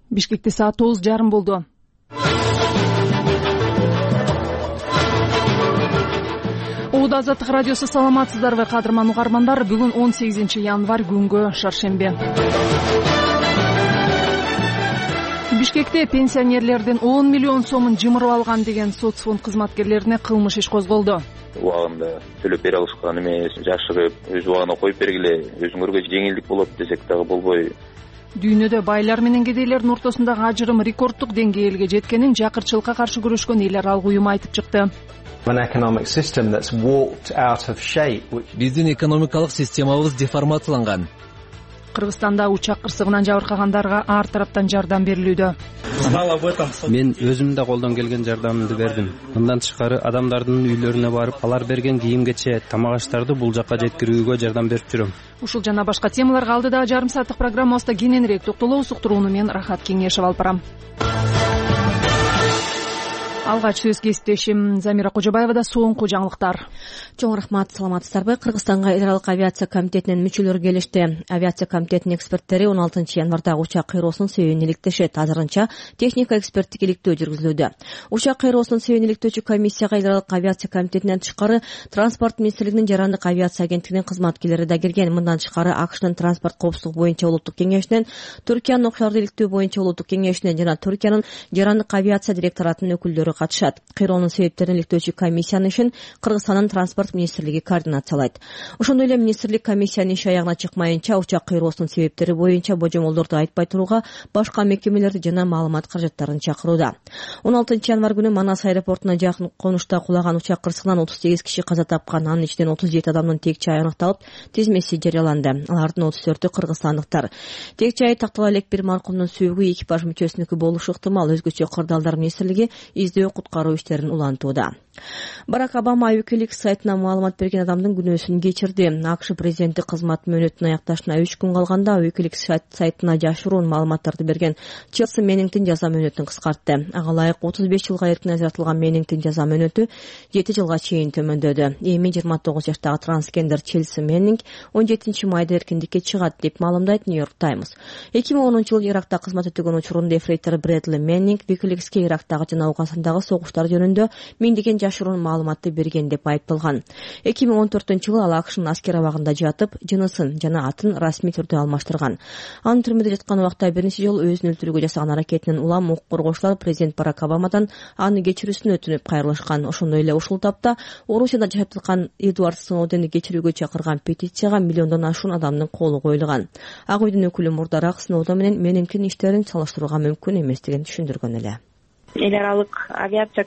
Бишкекте саат 9:30 болду. Ууда Азаттык радиосу, саламатсыздарбы кадырман угармандар? Бүгүн 18 январь, күнгө шаршембе. Бишкекте пенсионерлердин 10 миллион сомун жымырып алган деген соцфонд кызматкерлерине кылмыш иш козголду. Убагында төлөп бере алышкан эмес, жашыгып өз убагына коюп бергиле, өзүңөргө жеңилдик болот десек дагы болбой. Дүйнөдө байлар менен кедейлердин ортосундагы ажырым рекорддук деңгээлге жеткенин жакырчылыкка каршы күрөшкөн эл аралык уюм айтып чыкты. Биздин экономикалык системабыз деформацияланган. Кыргызстанда учак кырсыгынан жабыркагандарга ар тараптан жардам берилүүдө. Мен өзүм да колдон келген жардамымды бердим. Мындан тышкары адамдардын үйлөрүнө барып, алар берген кийим-кече, тамак-аштарды бул жакка жеткирүүгө жардам берип жүрөм. Ушул жана башка темаларга алдыдагы жарым сааттык программабызда кененирээк токтолобуз. Уктурууну мен Рахат Кеңешев алып барам. Алгач сөз кесиптешим Замира Кожобаевада соңку жаңылыктар. Чоң рахмат, саламатсыздарбы? Кыргызстанга эл аралык авиация комитетинин мүчөлөрү келишти. Авиация комитетинин эксперттери 16 январдагы учак кыйроосунун себебин иликтешет. Азырынча техника эксперттик иликтөө жүргүзүлүүдө. Учак кыйроосунун себебин иликтөөчү комиссияга эл аралык авиация комитетинен тышкары Транспорт министрлигинин жарандык авиация агенттигинин кызматкерлери да кирген. Мындан тышкары АКШнын транспорт коопсуздугу боюнча улуттук кеңешинен, Түркиянын окуяларды иликтөө боюнча улуттук кеңешинен жана Түркиянын жарандык авиация директоратынын өкүлдөрү катышат. Кыйроонун себептерин иликтөөчү комиссиянын ишин Кыргызстандын транспорт министрлиги координациялайт. Ошондой эле министрлик комиссиянын иши аягына чыкмайынча учак кыйроосунун себептери боюнча божомолдорду айтпай турууга башка мекемелерди жана маалымат каражаттарын чакырууда. 16 январь күнү Манас аэропортуна жакын конушта кулаган учак кырсыгынан 38 киши каза тапкан, анын ичинен 37 адамдын тек жайы аныкталып, тизмеси жарыяланды. Алардын 34-ü кыргызстандыктар. Тек жайы тактала элек бир маркумдун сүйүгү экипаж мүчөсүнүкү болушу ыктымал. Өзгөчө кырдаалдар министрлиги издөө куткаруу иштерин улантууда. Барак Обама Wikileaks сайтына маалымат берген адамдын күнөөсүн кечирди. АКШ президенти кызмат мөөнөтүнүн аякташына 3 күн калганда Wikileaks сайтына жашыруун маалыматтарды берген Челси Меннингтин жаза мөөнөтүн кыскартты. Ага ылайык 35 жылга эркин ажыратылган Меннингтин жаза мөөнөтү 7 жылга чейин төмөндөдү. Эми 29 жаштагы трансгендер Челси Меннинг 17 майда эркиндикке чыгат деп маалымдайт Нью-Йорк Таймс. 2010-жылы Иракта кызмат өтөгөн учурунда эфрейтор Брэдли Меннинг Wikileaksке Ирактагы жана Аугандагы согуштар жөнүндө миңдеген жашыруун маалыматты берген деп айыпталган. 2014-жылы ал АКШнын аскер абагында жатып, жынысын жана атын расмий түрдө алмаштырган. Анын түрмөдө жаткан убакта бир нече жолу өзүн өлтүрүүгө жасаган аракетинен улам укук коргоочулар президент Барак Обамадан аны кечирүүсүн өтүнүп кайрылышкан. Ошондой эле ушул тапта Орусияда жашап жаткан Эдвард Сноуденди кечирүүгө чакырган петицияга миллиондон ашуун адамдын колу коюлган. Ак үйдүн өкүлү мурдараак Сноуден менен Меннингтин иштерин салыштырууга мүмкүн эместигин түшүндүргөн эле. Эл аралык авиация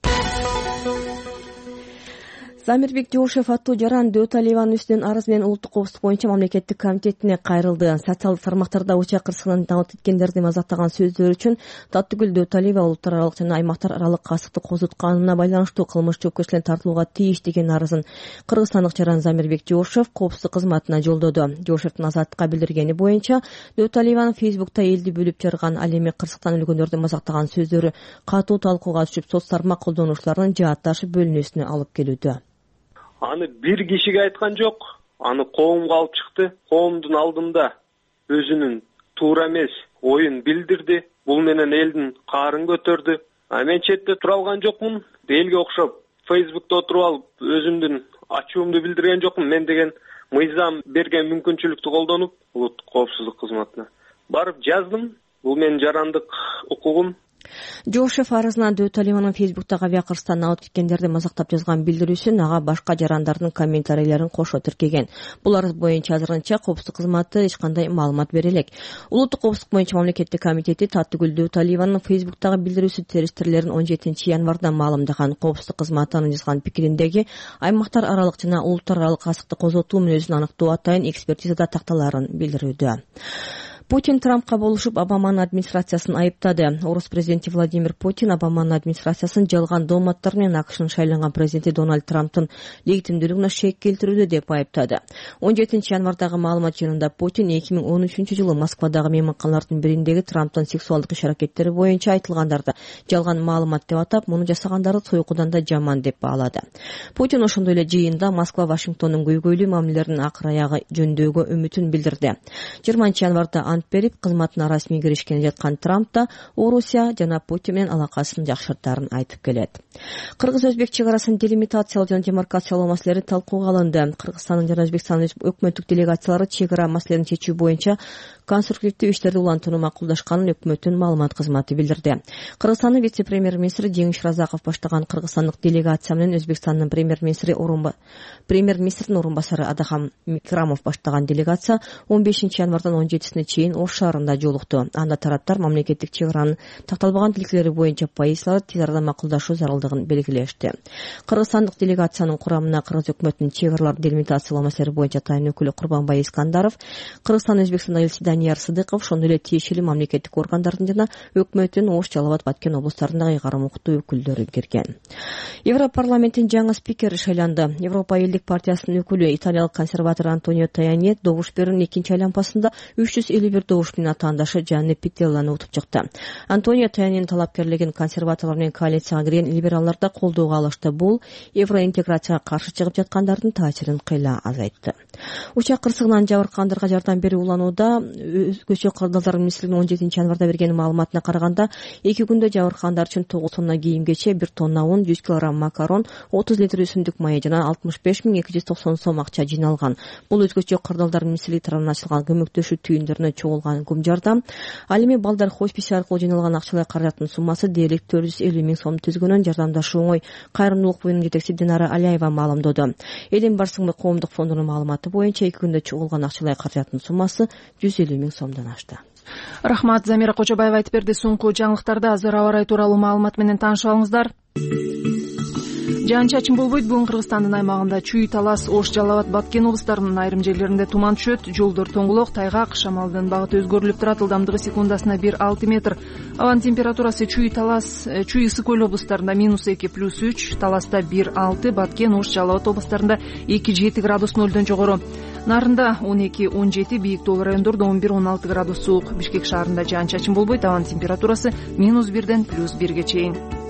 Замирбек Жошев аттуу жаран Дөөталиеванын үстүнөн арыз менен улуттук коопсуздук боюнча мамлекеттик комитетине кайрылды. Социалдык тармактарда учак кырсыгынан даңат эткендерди мазактаган сөздөр үчүн Таттыгүл Дөөталиева улуттар аралык жана аймактар аралык касыкты козутканына байланыштуу кылмыш жоопкерчиликке тартылууга тийиш деген арызын кыргызстандык жаран Замирбек Жошев коопсуздук кызматына жолдоду. Жошевдин азаттыкка билдиргени боюнча Дөөталиеванын Фейсбукта элди бөлүп жарган, ал эми кырсыктан өлгөндөрдү мазактаган сөздөрү катуу талкууга түшүп, соц тармак колдонуучулардын жаатташып бөлүнүүсүнө алып келүүдө. Аны бир кишиге айткан жок, аны коомго алып чыкты. Коомдун алдында өзүнүн туура эмес оюн билдирди. Бул менен элдин каарын көтөрдү. Мен четте тура алган жокмун. Элге окшоп Фейсбукта отуруп алып өзүмдүн ачуумду билдирген жокмун. Мен деген мыйзам берген мүмкүнчүлүктү колдонуп, улуттук коопсуздук кызматына барып жаздым. Бул менин жарандык укугум. Жошев арызына Дөөталиеванын Фейсбуктагы авиакырсыктан алып кеткендерди мазактап жазган билдирүүсүн, ага башка жарандардын комментарийлерин кошо тиркеген. Бул арыз боюнча азырынча коопсуздук кызматы эч кандай маалымат бере элек. Улуттук коопсуздук боюнча мамлекеттик комитети Таттыгүл Дөөталиеванын Фейсбуктагы билдирүүсү террористтерлерин 17 январда маалымдаган. Коопсуздук кызматы анын жазган пикириндеги аймактар аралык жана улуттар аралык касыкты козготуу мүнөзүн аныктоо атайын экспертизада такталарын билдирүүдө. Путин Трампка болушуп Обаманын администрациясын айыптады. Орус президенти Владимир Путин Обаманын администрациясын жалган дооматтар менен АКШнын шайланган президенти Дональд Трамптын легитимдүүлүгүнө шек келтирүүдө деп айыптады. 17 январдагы маалымат жыйынында Путин 2013-жылы Москвадагы мейманканалардын бириндеги Трамптын сексуалдык иш-аракеттери боюнча айтылгандарды жалган маалымат деп атап, муну жасагандарды сойкудан да жаман деп баалады. Путин ошондой эле жыйында Москва Вашингтондун көйгөйлүү мамилелеринин акыр аягы жөндөөгө үмүтүн билдирди. 20 январда ант берип кызматына расмий киришкени жаткан Трамп да Орусия жана Путин менен алакасын жакшыртаарын айтып келет. Кыргыз-өзбек чек арасын делимитациялоо жана демаркациялоо маселелери талкууга алынды. Кыргызстандын жана Өзбекстандын өкмөттүк делегациялары чек ара маселелерин чечүү боюнча конструктивдүү иштерди улантууну макулдашканын өкмөттүн маалымат кызматы билдирди. Кыргызстандын вице-премьер-министри Жеңиш Разаков баштаган кыргызстандык делегация менен Өзбекстандын премьер-министринин орунбасары Адахам Микрамов баштаган делегация 15 январдан 17-сине чейин Ош шаарында жолукту. Анда тараптар мамлекеттик чек аранын такталбаган тилкелери боюнча позицияларды тез арада макулдашуу зарылдыгын белгилешти. Кыргызстандык делегациянын курамына Кыргыз өкмөтүнүн чек араларды делимитациялоо маселелери боюнча тайын өкүлү Курбанбай Искандаров, Кыргызстан Өзбекстан элчиси Данияр Сыдыков, ошондой эле тиешелүү мамлекеттик органдардын жана өкмөттүн Ош, Жалал Абад, Баткен облустарындагы ыйгарым укуктуу өкүлдөрү кирген. Европарламенттин жаңы спикери шайланды. Европа элдик партиясынын өкүлү италиялык консерватор Антонио Таяни добуш берүүнүн экинчи айланпасында 351 добуш менен атаандашы Джанни Пителланы утуп чыкты. Антонио Таянинин талапкерлигин консерваторлор менен коалицияга кирген либераллар да колдоого алышты. Бул евроинтеграцияга каршы чыгып жаткандардын таасирин кыйла азайтты. Учак кырсыгынан жабыркагандарга жардам берүү уланууда. Өзгөчө кырдаалдар министрлигинин 17 январда берген маалыматына караганда 2 күндө жабыркагандар үчүн 9 тонна кийим-кече, 1 тонна un, 100 килограмм макарон, 30 литр өсүмдүк майы жана 65.290 сом акча жиналган. Бул өзгөчө кырдаалдар министрлиги тарабынан ачылган көмөктөшүү түйүндөрүнө чогулган гүм жардам. Ал эми балдар хосписи аркылуу жиналган акчалай каражаттын суммасы дээрлик 450 миң сом түзгөнүн жардамдашы оңой кайрымдуулук буюмунун жетекчиси Динара Алиева маалымдоду. Элим барсыңбы коомдук фондунун маалыматы боюнча 2 күндө чогулган акчалай каражаттын суммасы 150 миң сомдон ашты. Рахмат, Замира Кочобаева айтып берди. Соңку жаңылыктарда азыр аба ырайы тууралуу маалымат менен таанышып алыңыздар. Жаан-чачын болбойт. Бүгүн Кыргызстандын аймагында Чүй, Талас, Ош, Жалал Абад, Баткен облустарынын айрым жерлеринде туман түшөт, жолдор тоңголок, тайгак, шамалдын багыты өзгөрүлүп турат, ылдамдыгы секундасына 1-6 метр. Абанын температурасы Чүй, Талас, Чүй, Ысык Көл облустарында -2 +3, Таласта 1-6, Баткен, Ош, Жалал Абад облустарында 2-7 градус нөлдөн жогору. Нарында 12-17, бийик тоолуу райондордо 11-16 градус суук. Бишкек шаарында жаан-чачын болбойт, абанын температурасы -1ден +1ге чейин.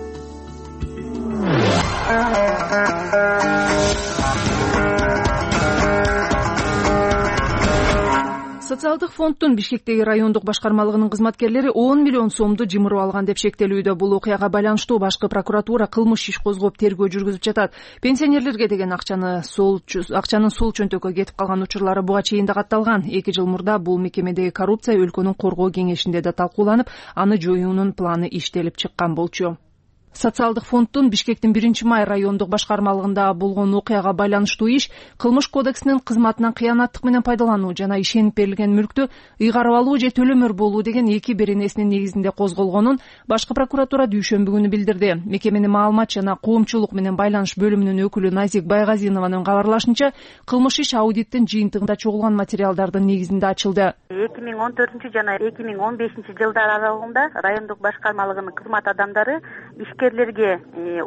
Социалдык фонддун Бишкектеги райондук башкармалыгынын кызматкерлери 10 миллион сомду жымырып алган деп шектелүүдө. Бул окуяга байланыштуу башкы прокуратура кылмыш иш козгоп тергөө жүргүзүп жатат. Пенсионерлерге деген акчанын сол чөнтөккө кетип калган учурлары буга чейин да катталган. 2 жыл мурда бул мекемедеги коррупция өлкөнүн коргоо кеңешинде да талкууланып, аны жоюунун планы иштелип чыккан болчу. Социалдык фонддун Бишкектин 1-май райондук башкармалыгында болгон окуяга байланыштуу иш Кылмыш кодексинин кызматынан кыянаттык менен пайдалануу жана ишенип берилген мүлктү ыйгарып алуу же төлөмөр болуу деген 2 беренесинин негизинде козголгонун башкы прокуратура дүйшөмбү күнү билдирди. Мекеменин маалымат жана коомчулук менен байланыш бөлүмүнүн өкүлү Назик Байгазинованын кабарлашынча, кылмыш иш аудиттин жыйынтыгында чогулган материалдардын негизинде ачылды. 2014 жана 2015 жылдар аралыгында райондук башкармалыгынын кызмат адамдары ишкерлерге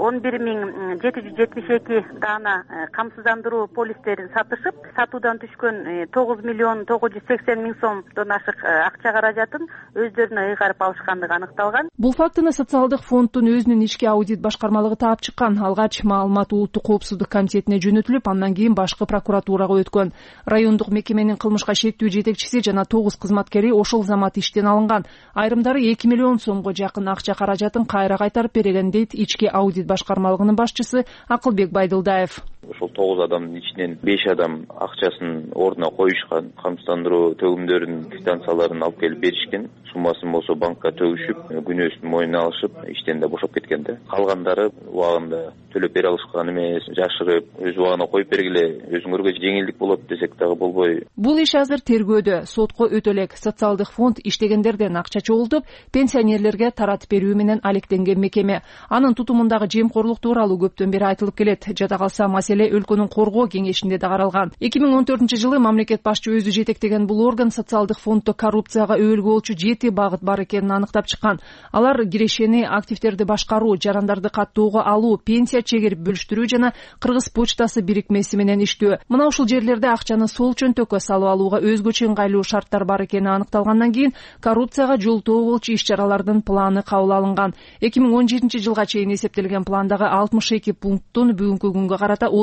11.772 даана камсыздандыруу полистерин сатышып, сатуудан түшкөн 9.980.000 сомдон ашык акча каражатын өздөрүнө ыйгарып алышкандыгы аныкталган. Бул фактыны социалдык фонддун өзүнүн ички аудит башкармалыгы таап чыккан. Алгач маалымат Улуттук коопсуздук комитетине жөнөтүлүп, андан кийин башкы прокуратурага өткөн. Райондук мекеменин кылмышка шектүү жетекчиси жана 9 кызматкери ошол замат иштен алынган. Айрымдары 2 миллион сомго жакын акча каражатын кайра кайтарып берген, дейт ички аудит башкармалыгынын башчысы Акылбек Байдылдаев. Ошол 9 адамдын ичинен 5 адам акчасын ордуна коюшкан, камсыздандыруу төгүмдөрүнүн квитанцияларын алып келип беришкен. Суммасын болсо банкка төгүшүп, күнөөсүн мойнуна алышып, иштен да бошоп кеткен да. Калгандары убагында төлөп бере алышкан эмес, жашырып, өз убагына коюп бергиле, өзүңөргө жеңилдик болот десек дагы болбой. Бул иш азыр тергөөдө, сотко өтө элек. Социалдык фонд иштегендерден акча чогултуп, пенсионерлерге таратып берүү менен алектенген мекеме. Анын тутумундагы жемкорлук тууралуу көптөн бери айтылып келет. Жада калса, маселе өлкөнүн коргоо кеңешинде да каралган. 2014-жылы мамлекет башчы өзү жетектеген бул орган социалдык фонддо коррупцияга өбөлгө болчу 7 багыт бар экенин аныктап чыккан. Алар кирешени, активдерди башкаруу, жарандарды каттоого алуу, пенсия чегирип бөлүштүрүү жана Кыргыз почтасы бирикмеси менен иштөө. Мына ушул жерлерде акчаны сол чөнтөккө салып алууга өзгөчө ыңгайлуу шарттар бар экени аныкталгандан кийин коррупцияга жолтоо болчу иш-чаралардын планы кабыл алынган. 2017 жылга чейин эсептелген пландагы 62 пункттун бүгүнкү күнгө карата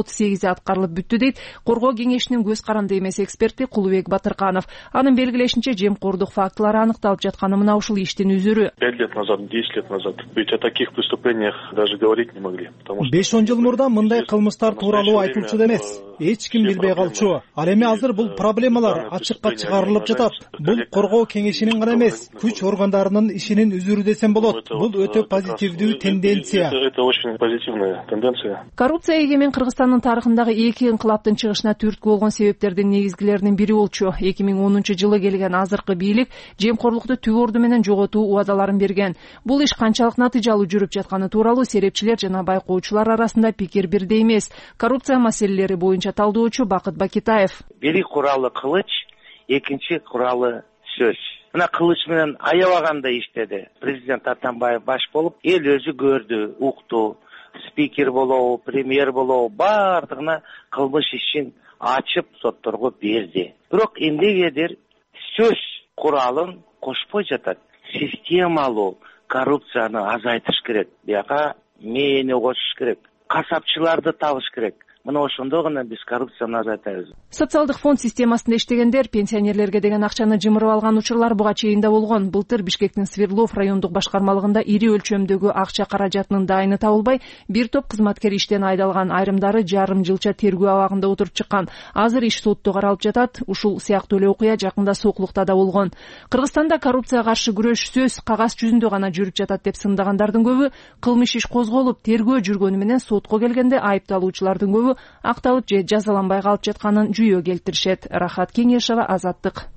38 аткарылып бүттү дейт Коргоо кеңешинин көз каранды эмес эксперти Кулубек Батырканов. Анын белгилешинче жемкордук фактылары аныкталып жатканы мына ушул иштин үзүрү. 5 лет назад, 10 лет назад ведь о таких преступлениях даже говорить не могли. 5-10 жыл мурда мындай кылмыштар тууралуу айтылчу да эмес. Эч ким билбей калчу. Ал эми азыр бул проблемалар ачыкка чыгарылып жатат. Бул Коргоо кеңешинин гана эмес, күч органдарынын ишинин үзүрү десем болот. Бул өтө позитивдүү тенденция. Это очень позитивная тенденция. Коррупция эгемен Кыргызстандын тарыхындагы эки инкылаптын чыгышына түрткү болгон себептердин негизгилеринин бири болчу. 2010-жылы келген азыркы бийлик жемкорлукту түп орду менен жоготуу убадаларын берген. Бул иш канчалык натыйжалуу жүрүп жатканы тууралуу серепчилер жана байкоочулар арасында пикир бирдей эмес. Коррупция маселелери боюнча талдоочу Бакыт Бакитаев. Бири куралы кылыч, экинчи куралы сөз. Мына кылыч менен аябаганда иштеди. Президент Атамбаев баш болуп, эл өзү көрдү, укту. Спикер болобу, премьер болобу, баардыгына кылмыш ишин ачып сотторго берди. Бирок эмнегедир сөз куралын кошпой жатат. Системалуу коррупцияны азайтыш керек. Бияка мээни кошуш керек. Касапчыларды табыш керек. Мына ошондо гана биз коррупцияны азайтабыз. Социалдык фонд системасында иштегендер пенсионерлерге деген акчаны жымырып алган учурлар буга чейин да болгон. Былтыр Бишкектин Свердлов райондук башкармалыгында ири өлчөмдөгү акча каражатынын дайыны табылбай, бир топ кызматкер иштен айдалган, айрымдары жарым жылча тергөө абагында отуруп чыккан. Азыр иш сотто каралып жатат. Ушул сыяктуу эле окуя жакында Сокулукта да болгон. Кыргызстанда коррупцияга каршы күрөш сөз кагаз жүзүндө гана жүрүп жатат деп сындагандардын көбү кылмыш иш козголуп, тергөө жүргөнү менен сотко келгенде айыпталуучулардын көбү акталып же жазаланбай калып жатканын жүйө келтиришет. Рахат Кеңешова, Азаттык.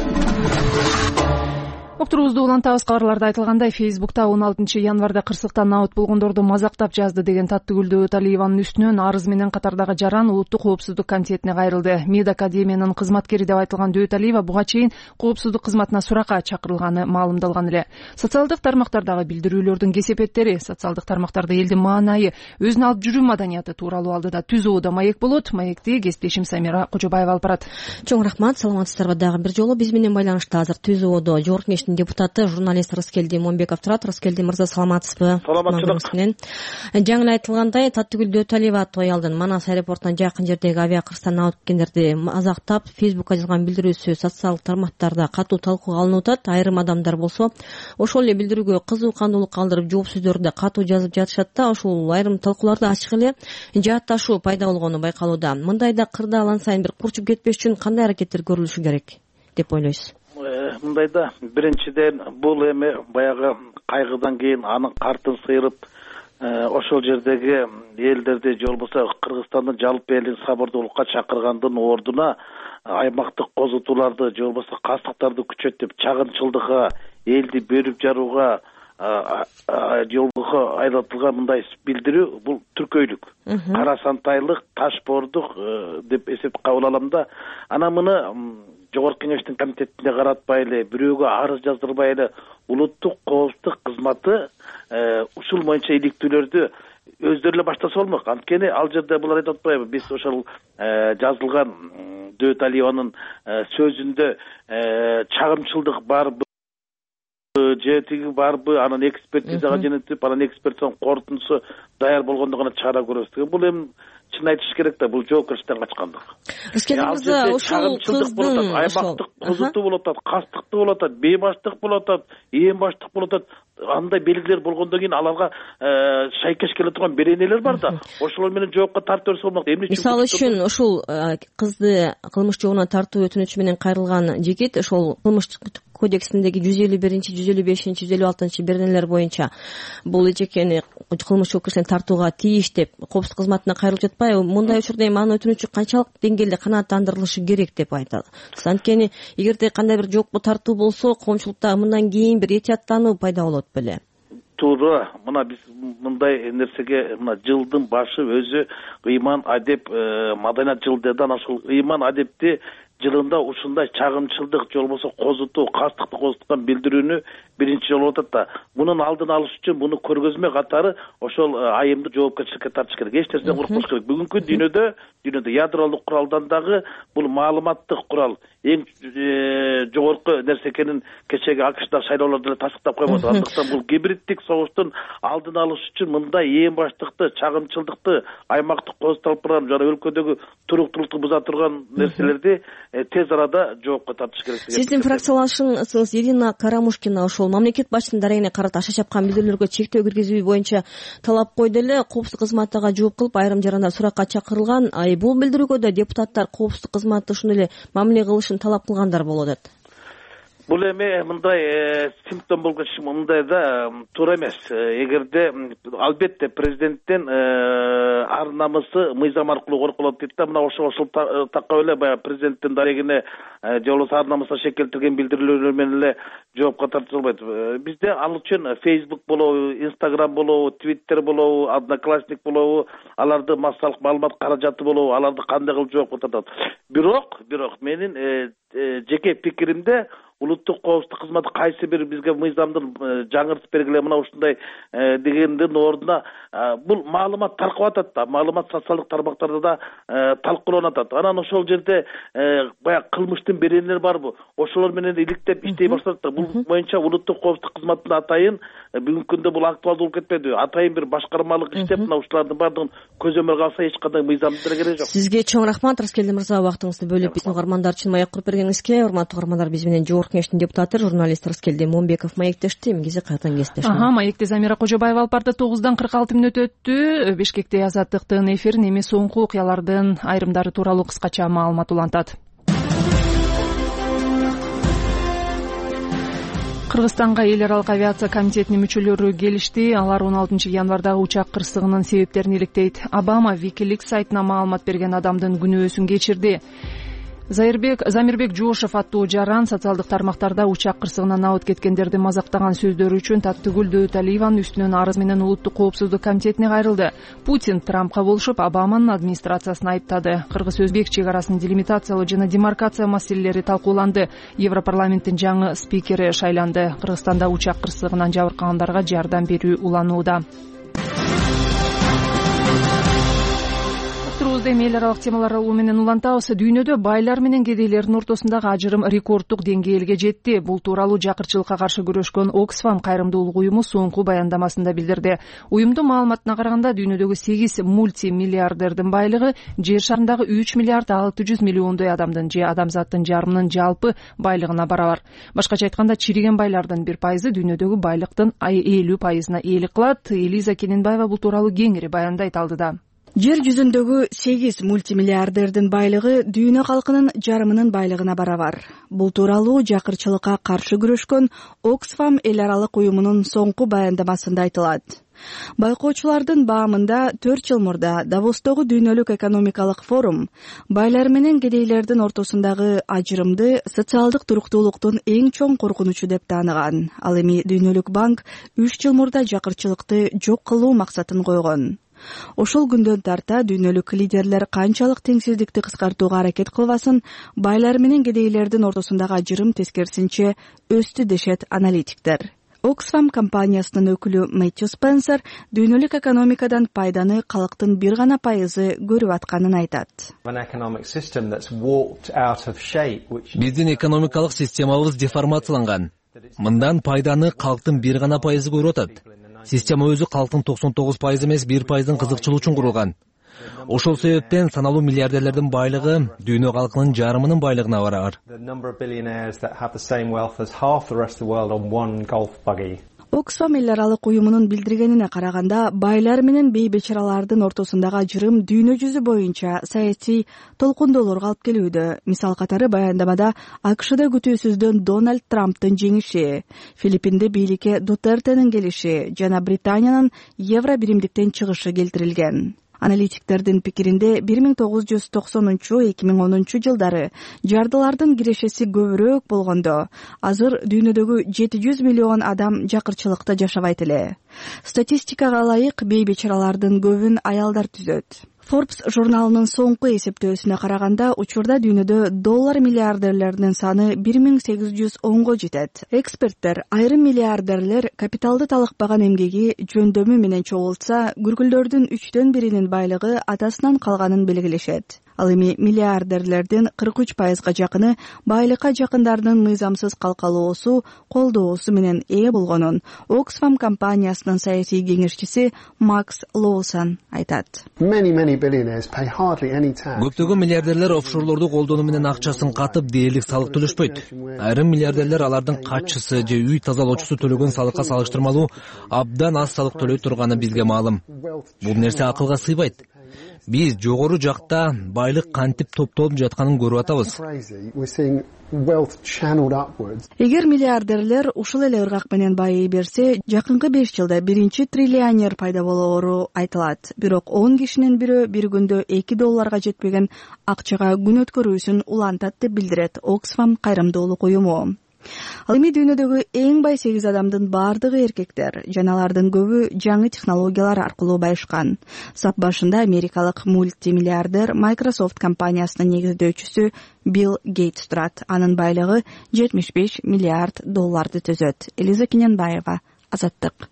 Уктурубузду улантабыз. Кабарларда айтылгандай, Фейсбукта 16 январда кырсыктан абут болгондорду мазактап жазды деген Таттыгүлдү Өталиеванын үстүнөн арыз менен катардагы жаран Улуттук коопсуздук комитетине кайрылды. Мед академиянын кызматкери деп айтылган Өталиева буга чейин коопсуздук кызматына суракка чакырылганы маалымдалган эле. Социалдык тармактардагы билдирүүлөрдүн кесепеттери, социалдык тармактарда элдин маанайы, өзүн алып жүрүү маданияты тууралуу алдыда түз оода маек болот. Маекти кесиптешим Самира Кожобаева алып барат. Чоң рахмат. Саламатсыздарбы? Дагы бир жолу биз менен байланышта азыр түз оодо жогорку кеңештин депутаты, журналист Рыскелди Момбеков турат. Рыскелди мырза, саламатсызбы? Саламатчылык. Жаңы эле айтылгандай, Таттыгүлдү Өталиева Той алдын Манас аэропортунан жакын жердеги авиакырсыктан абып кеткендерди мазактап, Фейсбукка жазган билдирүүсү социалдык тармактарда катуу талкууга алынып атат. Айрым адамдар болсо ошол эле билдирүүгө кызуу кандуулук калтырып, жооп сөздөрдү катуу жазып жатышат да, ошол айрым талкууларда ачык эле жаатташуу пайда болгону байкалууда. Мындайда кырдаалан сайын бир курчуп кетпеш үчүн кандай аракеттер көрүлүшү керек деп ойлойсуз? Мындайда биринчиден бул эми баягы кайгыдан кийин анын картын сыйрып, ошол жердеги элдерди же болбосо Кыргызстандын жалпы элин сабырдуулукка чакыргандын ордуна аймактык козутууларды же болбосо кастыктарды күчөтүп, чагынчылдыкка, элди бөлүп жарууга жолго айрылтылган мындай билдирүү бул түркөйлүк, карасантайлык, ташбордук деп эсеп кабыл алам да. Анан муну жогорку кеңештин комитетине каратпай эле, бирөөгө арыз жаздырбай эле улуттук коопсуздук кызматы ушул боюнча иликтүүлөрдү өздөрү эле баштаса болмок. Анткени ал жерде булар айтып атпайбы, биз ошол жазылган Дөталиеванын сөзүндө чагымчылдык барбы же тиги барбы, анан экспертизага жөнөтүп, анан экспертизанын корутундусу даяр болгондо гана чара көрөбүз деген. Бул эми чын айтыш керек да, бул жоопкерчиликтен качкандык. Мырза, ошол кыздын аймактык козутуу болуп атат, кастыктуу болуп атат, бейбаштык болуп атат, ээн баштык болуп атат. Андай белгилер болгондон кийин аларга шайкеш келе турган беренелер бар да, ошолор менен жоопко тартып берсе болмок. Мисалы үчүн ушул кызды кылмыш жообуна тартуу өтүнүчү менен кайрылган жигит ошол кылмыш кодексиндеги 151, 155, 156 беренелер боюнча бул эжекени кылмыш жоопкерчиликке тартууга тийиш деп коопсуздук кызматына кайрылып жатпайбы? Мындай учурда эми анын өтүнүчү канчалык деңгээлде канааттандырылышы керек деп айтат. Анткени эгерде кандай бир жоопко тартуу болсо, коомчулукта мындан кийин бир этияттануу пайда болот беле? Туура. Мына биз мындай нерсеге мына жылдын башы өзү ыйман адеп маданият жылы деди. Ошол ыйман адепти жылында ушундай чагымчылдык же болбосо козутуу, кастыкты козуткан билдирүүнү биринчи жолу атат да, мунун алдын алыш үчүн муну көргөзмө катары ошол айымды жоопкерчиликке тартыш керек. Эч нерседен коркпош керек. Бүгүнкү дүйнөдө ядролук куралдан дагы бул маалыматтык курал эң жогорку нерсе экенин кечеги АКШда шайлоолордо деле тастыктап койбоду. Андыктан бул гибриддик согуштун алдын алыш үчүн мындай эң баштыкты, чагымчылдыкты, аймактык козутулуп турган жана өлкөдөгү туруктуулукту буза турган нерселерди тез арада жоопко тартыш керек. Сиздин фракциялашыңыз Ирина Карамушкина ошол мамлекет башчынын дарегине карата аша чапкан билдирүүлөргө чектөө киргизүү боюнча талап койду эле. Коопсуздук кызматыга жооп кылып айрым жарандар суракка чакырылган. Бул билдирүүгө да депутаттар коопсуздук кызматы ушуну эле мамиле кылышын талап кылгандар болот. Бул эми мындай симптом болгоч мындай да туура эмес. Эгерде албетте президенттен ар намысы мыйзам аркылуу коркулат дейт да, мына ошол такка эле баягы президенттин дарегине же болбосо ар намысына шекелтирген билдирүүлөр менен эле жоопко тартылбайт. Бизде ал үчүн Facebook болобу, Instagram болобу, Twitter болобу, Одноклассник болобу, аларды массалык маалымат каражаты болобу, аларды кандай кылып жоопко тартат. Бирок менин жеке пикиримде улуттук коопсуздук кызматы кайсы бир бизге мыйзамдын жаңыртып бергиле мына ушундай дегендин ордуна бул маалымат таркап атат да, маалымат социалдык тармактарда да талкууланып атат. Анан ошол жерде баягы кылмыштын беренелери барбы, ошолор менен иликтеп иштей баштадык да. Бул боюнча улуттук коопсуздук кызматында атайын бүгүнкү күндө бул актуалдуу болуп кетпеди. Атайын бир башкармалык иштеп мына ушулардын баардыгын көзөмөлгө алса эч кандай мыйзамдын деле кереги жок. Сизге чоң рахмат, Раскелди мырза, убактыңызды бөлүп биздин угармандар үчүн маек куруп бергениңизге. Урматтуу угармандар, биз менен Жогорку Кеңештин депутаты, журналист Раскелди Момбеков маектешти. Эмгизи кайрадан кесиптешим. Маекте Замира Кожобаева алып барды. 9:46 өттү. Бишкекте Азаттыктын эфирин эми соңку окуялардын айрымдары тууралуу кыскача маалымат улантат. Кыргызстанга эл аралык авиация комитетинин мүчөлөрү келишти. Алар 16 январдагы учак кырсыгынын себептерин иликтейт. Обама Wikileaks сайтына маалымат берген адамдын күнөөсүн кечирди. Замирбек Жошев аттуу жаран социалдык тармактарда учак кырсыгынан абыт кеткендерди мазактаган сөздөрү үчүн Таттыгүл Дөталиеванын үстүнөн арыз менен Улуттук коопсуздук комитетине кайрылды. Путин Трампка болушуп Обаманын администрациясын айыптады. Кыргыз-өзбек чек арасын делимитациялоо жана демаркация маселелери талкууланды. Европарламенттин жаңы спикери шайланды. Кыргызстанда учак кырсыгынан жабыркагандарга жардам берүү уланууда. Эми эл аралык темалар менен улантабыз. Дүйнөдө байлар менен кедейлердин ортосундагы ажырым рекорддук деңгээлге жетти. Бул тууралуу жакырчылыкка каршы күрөшкөн Оксфам кайрымдуулук уюму соңку баяндамасында билдирди. Уюмдун маалыматына караганда дүйнөдөгү 8 мультимиллиардердин байлыгы жер шарындагы 3 миллиард 600 миллиондой адамдын же адамзаттын жарымынын жалпы байлыгына барабар. Башкача айтканда, чириген байлардын 1% дүйнөдөгү байлыктын 50%-на ээлик кылат. Элиза Кененбаева бул тууралуу кеңири баяндайт алдыда. Жер жүзүндөгү 8 мультимиллиардердин байлыгы дүйнө калкынын жарымынын байлыгына барабар. Бул тууралуу жакырчылыкка каршы күрөшкөн Оксфам эл аралык уюмунун соңку баяндамасында айтылат. Байкоочулардын баамында 4 жыл мурда Давостогу дүйнөлүк экономикалык форум байлар менен кедейлердин ортосундагы ажырымды социалдык туруктуулуктун эң чоң коркунучу деп тааныган. Ал эми Дүйнөлүк банк 3 жыл мурда жакырчылыкты жок кылуу максатын койгон. Ошол күндөн тарта дүйнөлүк лидерлер канчалык теңсиздикти кыскартууга аракет кылбасын, байлар менен кедейлердин ортосундагы ажырым тескерисинче өстү дешет аналитиктер. Оксфам компаниясынын өкүлү Мэттью Спенсер дүйнөлүк экономикадан пайданы калктын бир гана пайызы көрүп атканын айтат. Биздин экономикалык системабыз деформацияланган. Мындан пайданы калктын бир гана пайызы көрүп атат. Система өзү калктын 99% эмес 1%дын кызыкчылыгы үчүн курулган. Ошол себептен саналуу миллиардерлердин байлыгы дүйнө калкынын жарымынын байлыгына барар. Оксфам эл аралык уюмунун билдиргенине караганда, байлар менен бейбечаралардын ортосундагы ажырым дүйнө жүзү боюнча саясий толкундоолорго алып келүүдө. Мисал катары баяндамада АКШда күтүүсүздөн Дональд Трамптын жеңиши, Филиппинде бийликке Дутертенин келиши жана Британиянын евро биримдиктен чыгышы келтирилген. Аналитиктердин пикиринде 1990-2010 жылдары жардылардын кирешеси көбүрөөк болгондо, азыр дүйнөдөгү 700 миллион адам жакырчылыкта жашабайт эле. Статистикага ылайык бейбечаралардын көбүн аялдар түзөт. Forbes журналынын соңку эсептөөсүнө караганда учурда дүйнөдө доллар миллиардерлеринин саны 1810го жетет. Эксперттер айрым миллиардерлер капиталды талыкпаган эмгеги жөндөмү менен чогултса, күркүлдөрдүн 3/1 байлыгы атасынан калганын белгилешет. Ал эми миллиардерлердин 43%га жакыны байлыкка жакындарынын мыйзамсыз калкалоосу, колдоосу менен ээ болгонун Oxfam компаниясынын саясий кеңешчиси Макс Лоусон айтат. Көптөгөн миллиардерлер офшорлорду колдонуу менен акчасын катып дээрлик салык төлөшпөйт. Айрым миллиардерлер алардын катчысы же үй тазалоочусу төлөгөн салыкка салыштырмалуу абдан аз салык төлөй турганы бизге маалым. Бул нерсе акылга сыйбайт. Биз жогору жакта байлык кантип топтолуп жатканын көрүп атабыз. Эгер миллиардерлер ушул эле ыргак менен байый берсе, жакынкы 5 жылда биринчи триллионер пайда болоору айтылат. Бирок 10 кишинин бирөө бир күндө $2 жетпеген акчага күн өткөрүүсүн улантат деп билдирет Oxfam кайрымдуулук уюму. Ал эми дүйнөдөгү эң бай 8 адамдын бардыгы эркектер, жана алардын көбү жаңы технологиялар аркылуу байышкан. Сап башында америкалык мультимиллиардер Microsoft компаниясынын негиздөөчүсү Билл Гейтс турат. Анын байлыгы $75 миллиард төзөт. Элиза Кененбаева, Азаттык.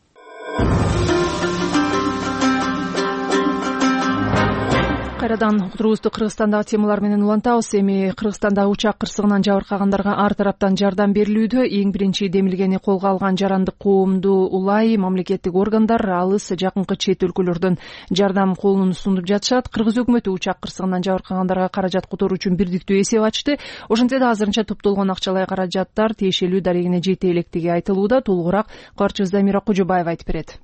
Кайрадан уктуруубузду Кыргызстандагы темалар менен улантабыз. Эми Кыргызстандагы учак кырсыгынан жабыркагандарга ар тараптан жардам берилүүдө. Эң биринчи демилгени колго алган жарандык коомду улай мамлекеттик органдар алыс жакынкы чет өлкөлөрдөн жардам колун сунуп жатышат. Кыргыз өкмөтү учак кырсыгынан жабыркагандарга каражат которуу үчүн бирдиктүү эсеп ачты. Ошентсе да азырынча топтолгон акчалай каражаттар тиешелүү дарегине жете электиги айтылууда. Толугураак кабарчыбыз Замира Кожобаева айтып берет.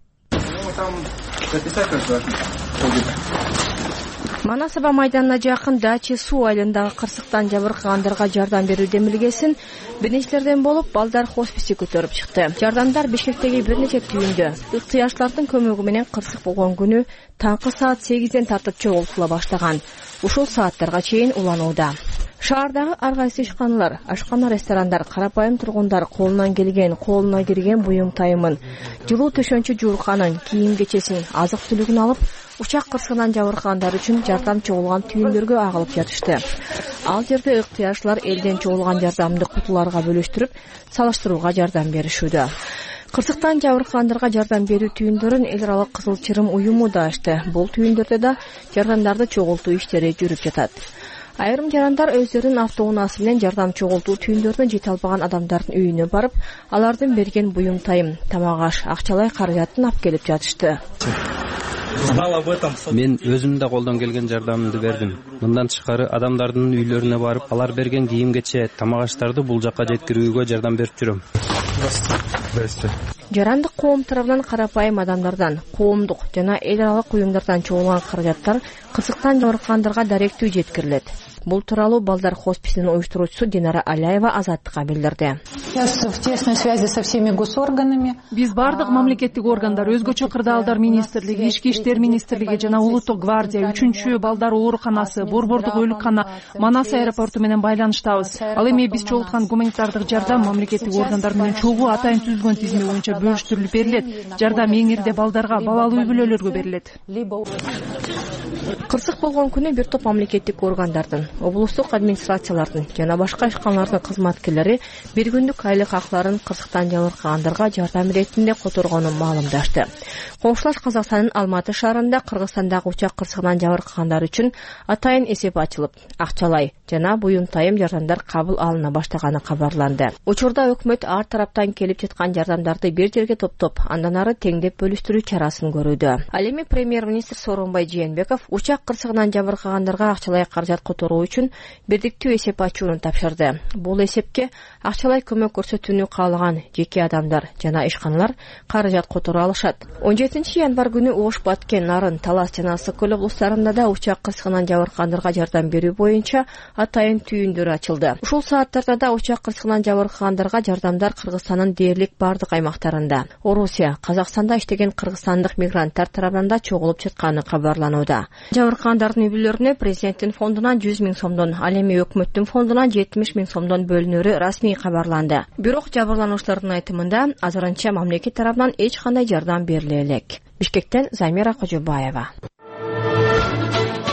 Манасаба майданына жакын Дачи суу айылындагы кырсыктан жабыркагандарга жардам берүү демилгесин бирнечелерден болуп балдар хосписи көтөрүп чыкты. Жардамдар Бишкектеги бир нече түйүндө ыктыяштардын көмөгү менен кырсык болгон күнү таңкы саат 8ден тартып чогултула баштаган. Ушул сааттарга чейин уланууда. Шаардагы ар кайсы ишканалар, ашкана, ресторандар, карапайым тургундар колунан кирген буюм тайымын, жылуу төшөнчү жуурканын, кийим кечесин, азык-түлүгүн алып, учак кырсыгынан жабыркагандар үчүн жардам чогулган түйүндөргө агылып жатышты. Ал жерде ыктыярчылар элден чогулган жардамды кутуларга бөлүштүрүп, салыштырууга жардам беришүүдө. Кырсыктан жабыркагандарга жардам берүү түйүндөрүн эл аралык Кызыл Чырым уюму да ачты. Бул түйүндөрдө да жардамдарды чогултуу иштери жүрүп жатат. Айрым жарандар өздөрүнүн автоунаасы менен жардам чогултуу түйүндөрүнө жете албаган адамдардын үйүнө барып, алардын берген буюм тайым, тамак-аш, акчалай каражатын алып келип жатышты. Мен өзүм да колдон келген жардамымды бердим. Мындан тышкары адамдардын үйлөрүнө барып, алар берген кийим-кече, тамак-аштарды бул жакка жеткирүүгө жардам берип жүрөм. Жарандык коом тарабынан карапайым адамдардан, коомдук жана эл аралык уюмдардан чогулган каражаттар кырсыктан жабыркагандарга даректүү жеткирилет. Бул тууралуу балдар хосписинин уюштуруучусу Динара Аляева Азаттыкка билдирди. Биз бардык мамлекеттик органдар, өзгөчө кырдаалдар министрлиги, ички иштер министрлиги жана улуттук гвардия, 3-чү балдар ооруканасы, борбордук өлүккана, Манас аэропорту менен байланыштабыз. Ал эми биз чогулткан гуманитардык жардам мамлекеттик органдар менен чогуу атайын түзүлгөн тизме боюнча бөлүштүрүлүп берилет. Жардам эң ирде балдарга, балалуу үй бүлөлөргө берилет. Кырсык болгон күнү бир топ мамлекеттик органдардын, облустук администрациялардын жана башка ишканалардын кызматкерлери бир күндүк айлык акларын кырсыктан жабыркагандарга жардам иретинде которгонун маалымдашты. Коңшулаш Казакстандын Алматы шаарында Кыргызстандагы учак кырсыгынан жабыркагандар үчүн атайын эсеп ачылып, акчалай жана буюм тайым жардамдар кабыл алына баштаганы кабарланды. Учурда өкмөт ар тараптан келип жаткан жардамдарды бир жерге топтоп, андан ары теңдеп бөлүштүрүү чарасын көрүүдө. Ал эми премьер-министр Сооронбай Жээнбеков учак кырсыгынан жабыркагандарга акчалай каражат которуу үчүн бирдиктүү эсеп ачууну тапшырды. Бул эсепке акчалай көмөк көрсөтүүнү каалаган жеке адамдар жана ишканалар каражат которо алышат. 17 январь күнү Ош, Баткен, Нарын, Талас жана Сокөл облустарында да учак кырсыгынан жабыркагандарга жардам берүү боюнча атайын түйүндөр ачылды. Ушул сааттарда да учак кырсыгынан жабыркагандарга жардамдар Кыргызстандын дээрлик бардык аймактарында, Орусия, Казакстанда иштеген кыргызстандык мигранттар тарабынан да чогулуп жатканы кабарланууда. Жабыркагандардын үй бүлөлөрүнө президенттин фондунан 100 000 сомдон, ал эми өкмөттүн фондунан 70 000 сомдон бөлүнөрү расмий кабарланды. Бирок жабырлануучулардын айтымында азырынча мамлекет тарабынан эч кандай жардам бериле элек. Бишкектен Замира Кожобаева.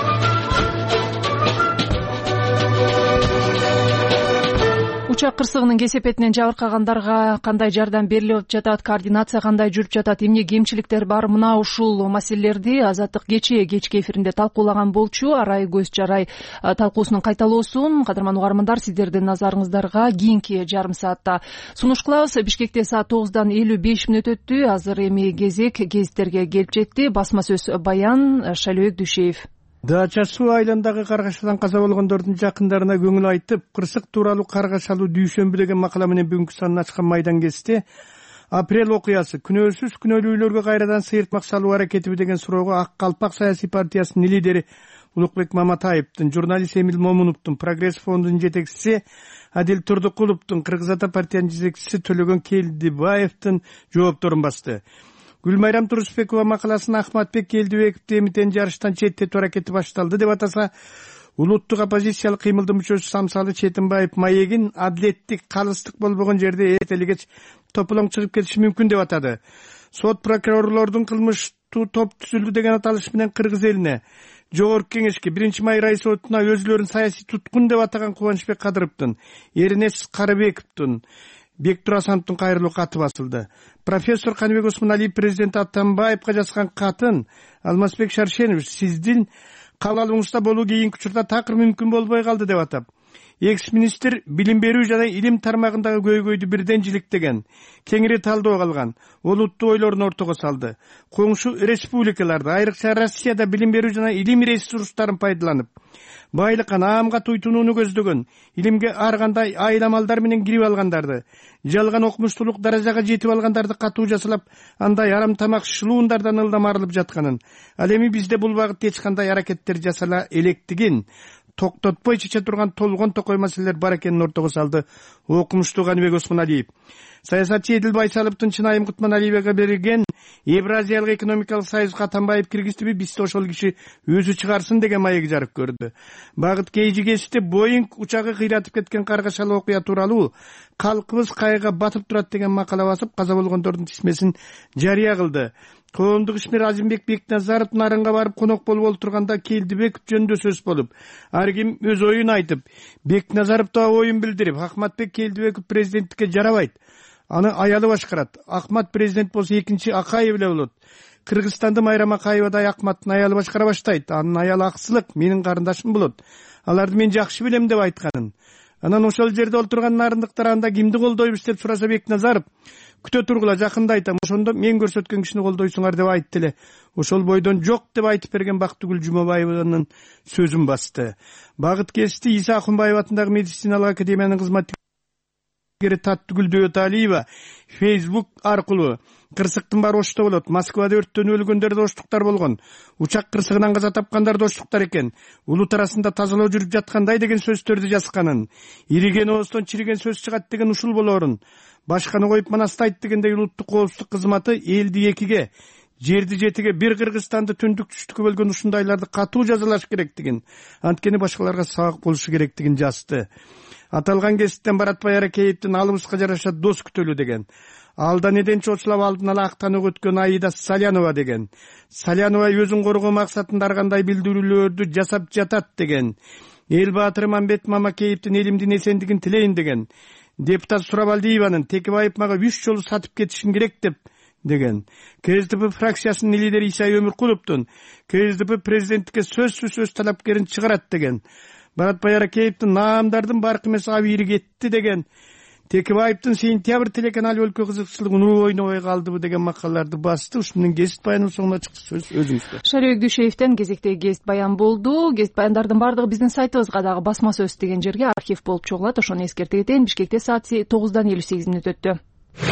учак кырсыгынын кесепетинен жабыркагандарга кандай жардам берилип жатат, координация кандай жүрүп жатат, эмне кемчиликтер бар, мына ушул маселелерди Азаттык кечки эфиринде талкуулаган болчу. Арай көз жарай талкуусунун кайталоосун кадырман угармандар сиздердин назарыңыздарга кийинки жарым саатта сунуш кылабыз. Бишкекте саат 9:55 өттү. Азыр эми кезек гезиттерге келип жетти. Басма сөз баян Шалебек Дүйшеев. Дача суу айылындагы каргашадан каза болгондордун жакындарына көңүл айтып, кырсык тууралуу каргашалуу дүйшөмбү деген макала менен бүгүнкү санын ачкан майдан кесте апрель окуясы күнөөсүз күнөөлүүлөргө кайрадан сыйыртмак салуу аракетиби деген суроого Ак калпак саясий партиясынын лидери Улукбек Маматаевдин, журналист Эмил Момуновдун, Прогресс фондунун жетекчиси Адил Турдукуловдун, Кыргыз Ата партиянын жетекчиси Төлөгөн Келдибаевдин жоопторун басты. Гүлмайрам Турусбекова макаласын Ахматбек Келдибековду эмитен жарыштан четтетүү аракети башталды деп атаса, улуттук оппозициялык кыймылдын мүчөсү Самсалы Четинбаев маегин адилеттик, калыстык болбогон жерде эртелигеч тополоң чыгып кетиши мүмкүн деп атады. Сот прокурорлордун кылмыштуу топ түзүлдү деген аталыш менен кыргыз элине, Жогорку Кеңешке 1-май райыс сотуна өзүлөрүн саясий туткун деп атаган Кубанычбек Кадыровдун, Эрнес Карыбековдун, Бектур Асановдун кайрылуу каты басылды. Профессор Каныбек Осмоналиев президент Атамбаевга жазган катын Алмазбек Шаршенович сиздин кабыл алууңузда болуу кийинки учурда такыр мүмкүн болбой калды деп атап, экс-министр билим берүү жана илим тармагындагы көйгөйдү бирден жиликтеген, кеңири талдоого алган, олуттуу ойлорун ортого салды. Коңшу республикаларда, айрыкча Россияда билим берүү жана илим ресурстарын пайдаланып, байлыкка наамга туйтунууну көздөгөн, илимге ар кандай айламалдар менен кирип алгандарды, жалган окумуштуулук даражага жетип алгандарды катуу жасалап, андай арам тамак шылуундардан ылдам арылып жатканын, ал эми бизде бул багытта эч кандай аракеттер жасала электигин, токтотпой чече турган толгон токой маселелер бар экенин ортого салды окумуштуу Каныбек Осмоналиев. Саясатчы Эдил Байсаловдун Чынайым Кутманалиевге берилген Евразиялык экономикалык союзга Атамбаев киргиздиби, бизде ошол киши өзү чыгарсын деген маек жарык көрдү. Багыт KGG'сте Боинг учагы кыйратып кеткен каргашалуу окуя тууралуу калкыбыз кайгыга батып турат деген макала басып, каза болгондордун тизмесин жарыя кылды. Коомдук ишмер Азимбек Бекназаров нарынга барып конок болуп отурганда Келдибеков жөнүндө сөз болуп, ар ким өз оюн айтып, Бекназаров да оюн билдирип, Ахматбек Келдибеков президенттикке жарабайт, аны аялы башкарат. Ахмат президент болсо экинчи Акаев эле болот. Кыргызстанды Майрам Акаевадай Ахматтын аялы башкара баштайт. Анын аялы Аксылык менин карындашым болот. Аларды мен жакшы билем деп айтканын. Анан ошол жерде олтурган нарындыктар анда кимди колдойбуз деп сураса Бекназаров, күтө тургула, жакында айтам, ошондо мен көрсөткөн кишини колдойсуңар деп айтты эле. Ошол бойдон жок деп айтып берген Бактыгүл Жумабаеванын сөзүн басты. Багыт кести Иса Акунбаев атындагы медициналык академиянын кызматкери Таттыгүл Дөталиева Facebook аркылуу кырсыктын баары Ошто болот, Москвада өрттөн өлгөндөр да оштуктар болгон, учак кырсыгынан каза тапкандар да оштуктар экен, улут арасында тазалоо жүрүп жаткандай деген сөздөрдү жазганын, ириген оостон чириген сөз чыгат деген ушул болоорун, башканы коюп манастайт дегендей улуттук коопсуздук кызматы элди экиге, жерди жетиге, бир Кыргызстанды түндүк түштүккө бөлгөн ушундайларды катуу жазалаш керектигин, анткени башкаларга сабак болушу керектигин жазды. Аталган кесиптен Баратбай Аракеевдин алыбызга жараша дос күтөлү деген, алда неден чочулап алдын ала актанып өткөн Аида Салянова деген, Салянова өзүн коргоо максатында ар кандай билдирүүлөрдү жасап жатат деген, эл баатыры Мамбет Мамакеевдин элимдин эсендигин тилейин деген, депутат Сурабалдиеванын Текебаев мага 3 жолу сатып кетишин керек деген, КСДП фракциясынын лидери Исай Өмүркуловдун КСДП президенттикке сөзсүз өз талапкерин чыгарат деген, Баратбай Аракеевдин наамдардын баркы эмес абийири кетти деген, Текебаевдин Сентябрь телеканалы өлкө кызыкчылыгын ойнобой калдыбы деген макалаларды басты. Ушу менен гезит баянын соңуна чыкты. Сөз өзүңүздө. Шалебек Дүйшеевден кезектеги гезит баян болду. Гезит баяндардын бардыгы биздин сайтыбызга дагы басма сөз деген жерге архив болуп чогулат. Ошону эскерте кетейин. Бишкекте саат 9:58 өттү.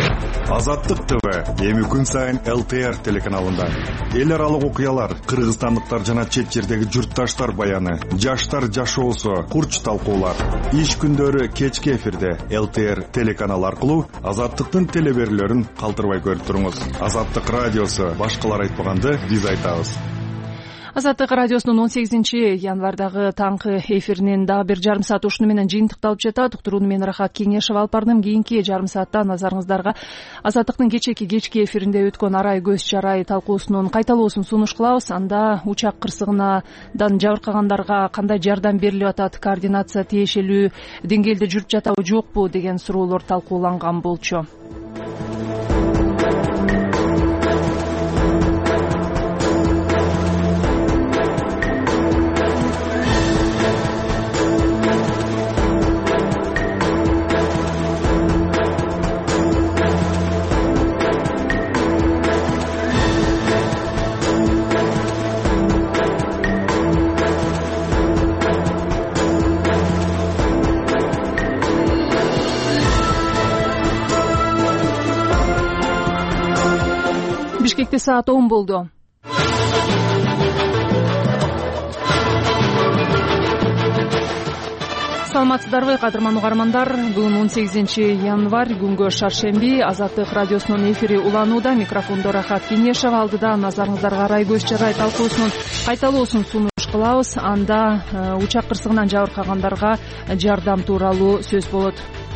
Азаттык ТВ эми күн сайын ЛТР телеканалында эл аралык окуялар, кыргызстандыктар жана чет жердеги журтташтар баяны, жаштар жашоосу, курч талкуулар. Иш күндөрү кечки эфирде ЛТР телеканалы аркылуу Азаттыктын телеберүүлөрүн калтырбай көрүп туруңуз. Азаттык радиосу башкалар айтпаганды биз айтабыз. Азаттык радиосунун 18-январдагы таңкы эфиринин дагы бир жарым саат ушуну менен жыйынтыкталып жатат. Уктурууну мен Рахат Кеңешева алып бардым. Кийинки жарым саатта назарыңыздарга Азаттыктын кечки эфиринде өткөн арай көз чарай талкуусунун кайталоосун сунуш кылабыз. Анда учак кырсыгынан жабыркагандарга кандай жардам берилип атат, координация тиешелүү деңгээлде жүрүп жатабы жокпу деген суроолор талкууланган болчу. Бишкекте саат 10 болду. Саламатсыздарбы, кадырман угармандар. Бүгүн 18-январь, күнгө шаршемби. Азаттык радиосунун эфири уланууда. Микрофондо Рахат Кеңешева, алдыда назарыңыздарга арай көз чарай талкуусунун кайталоосун сунуш кылабыз. Анда учак кырсыгынан жабыркагандарга жардам тууралуу сөз болот.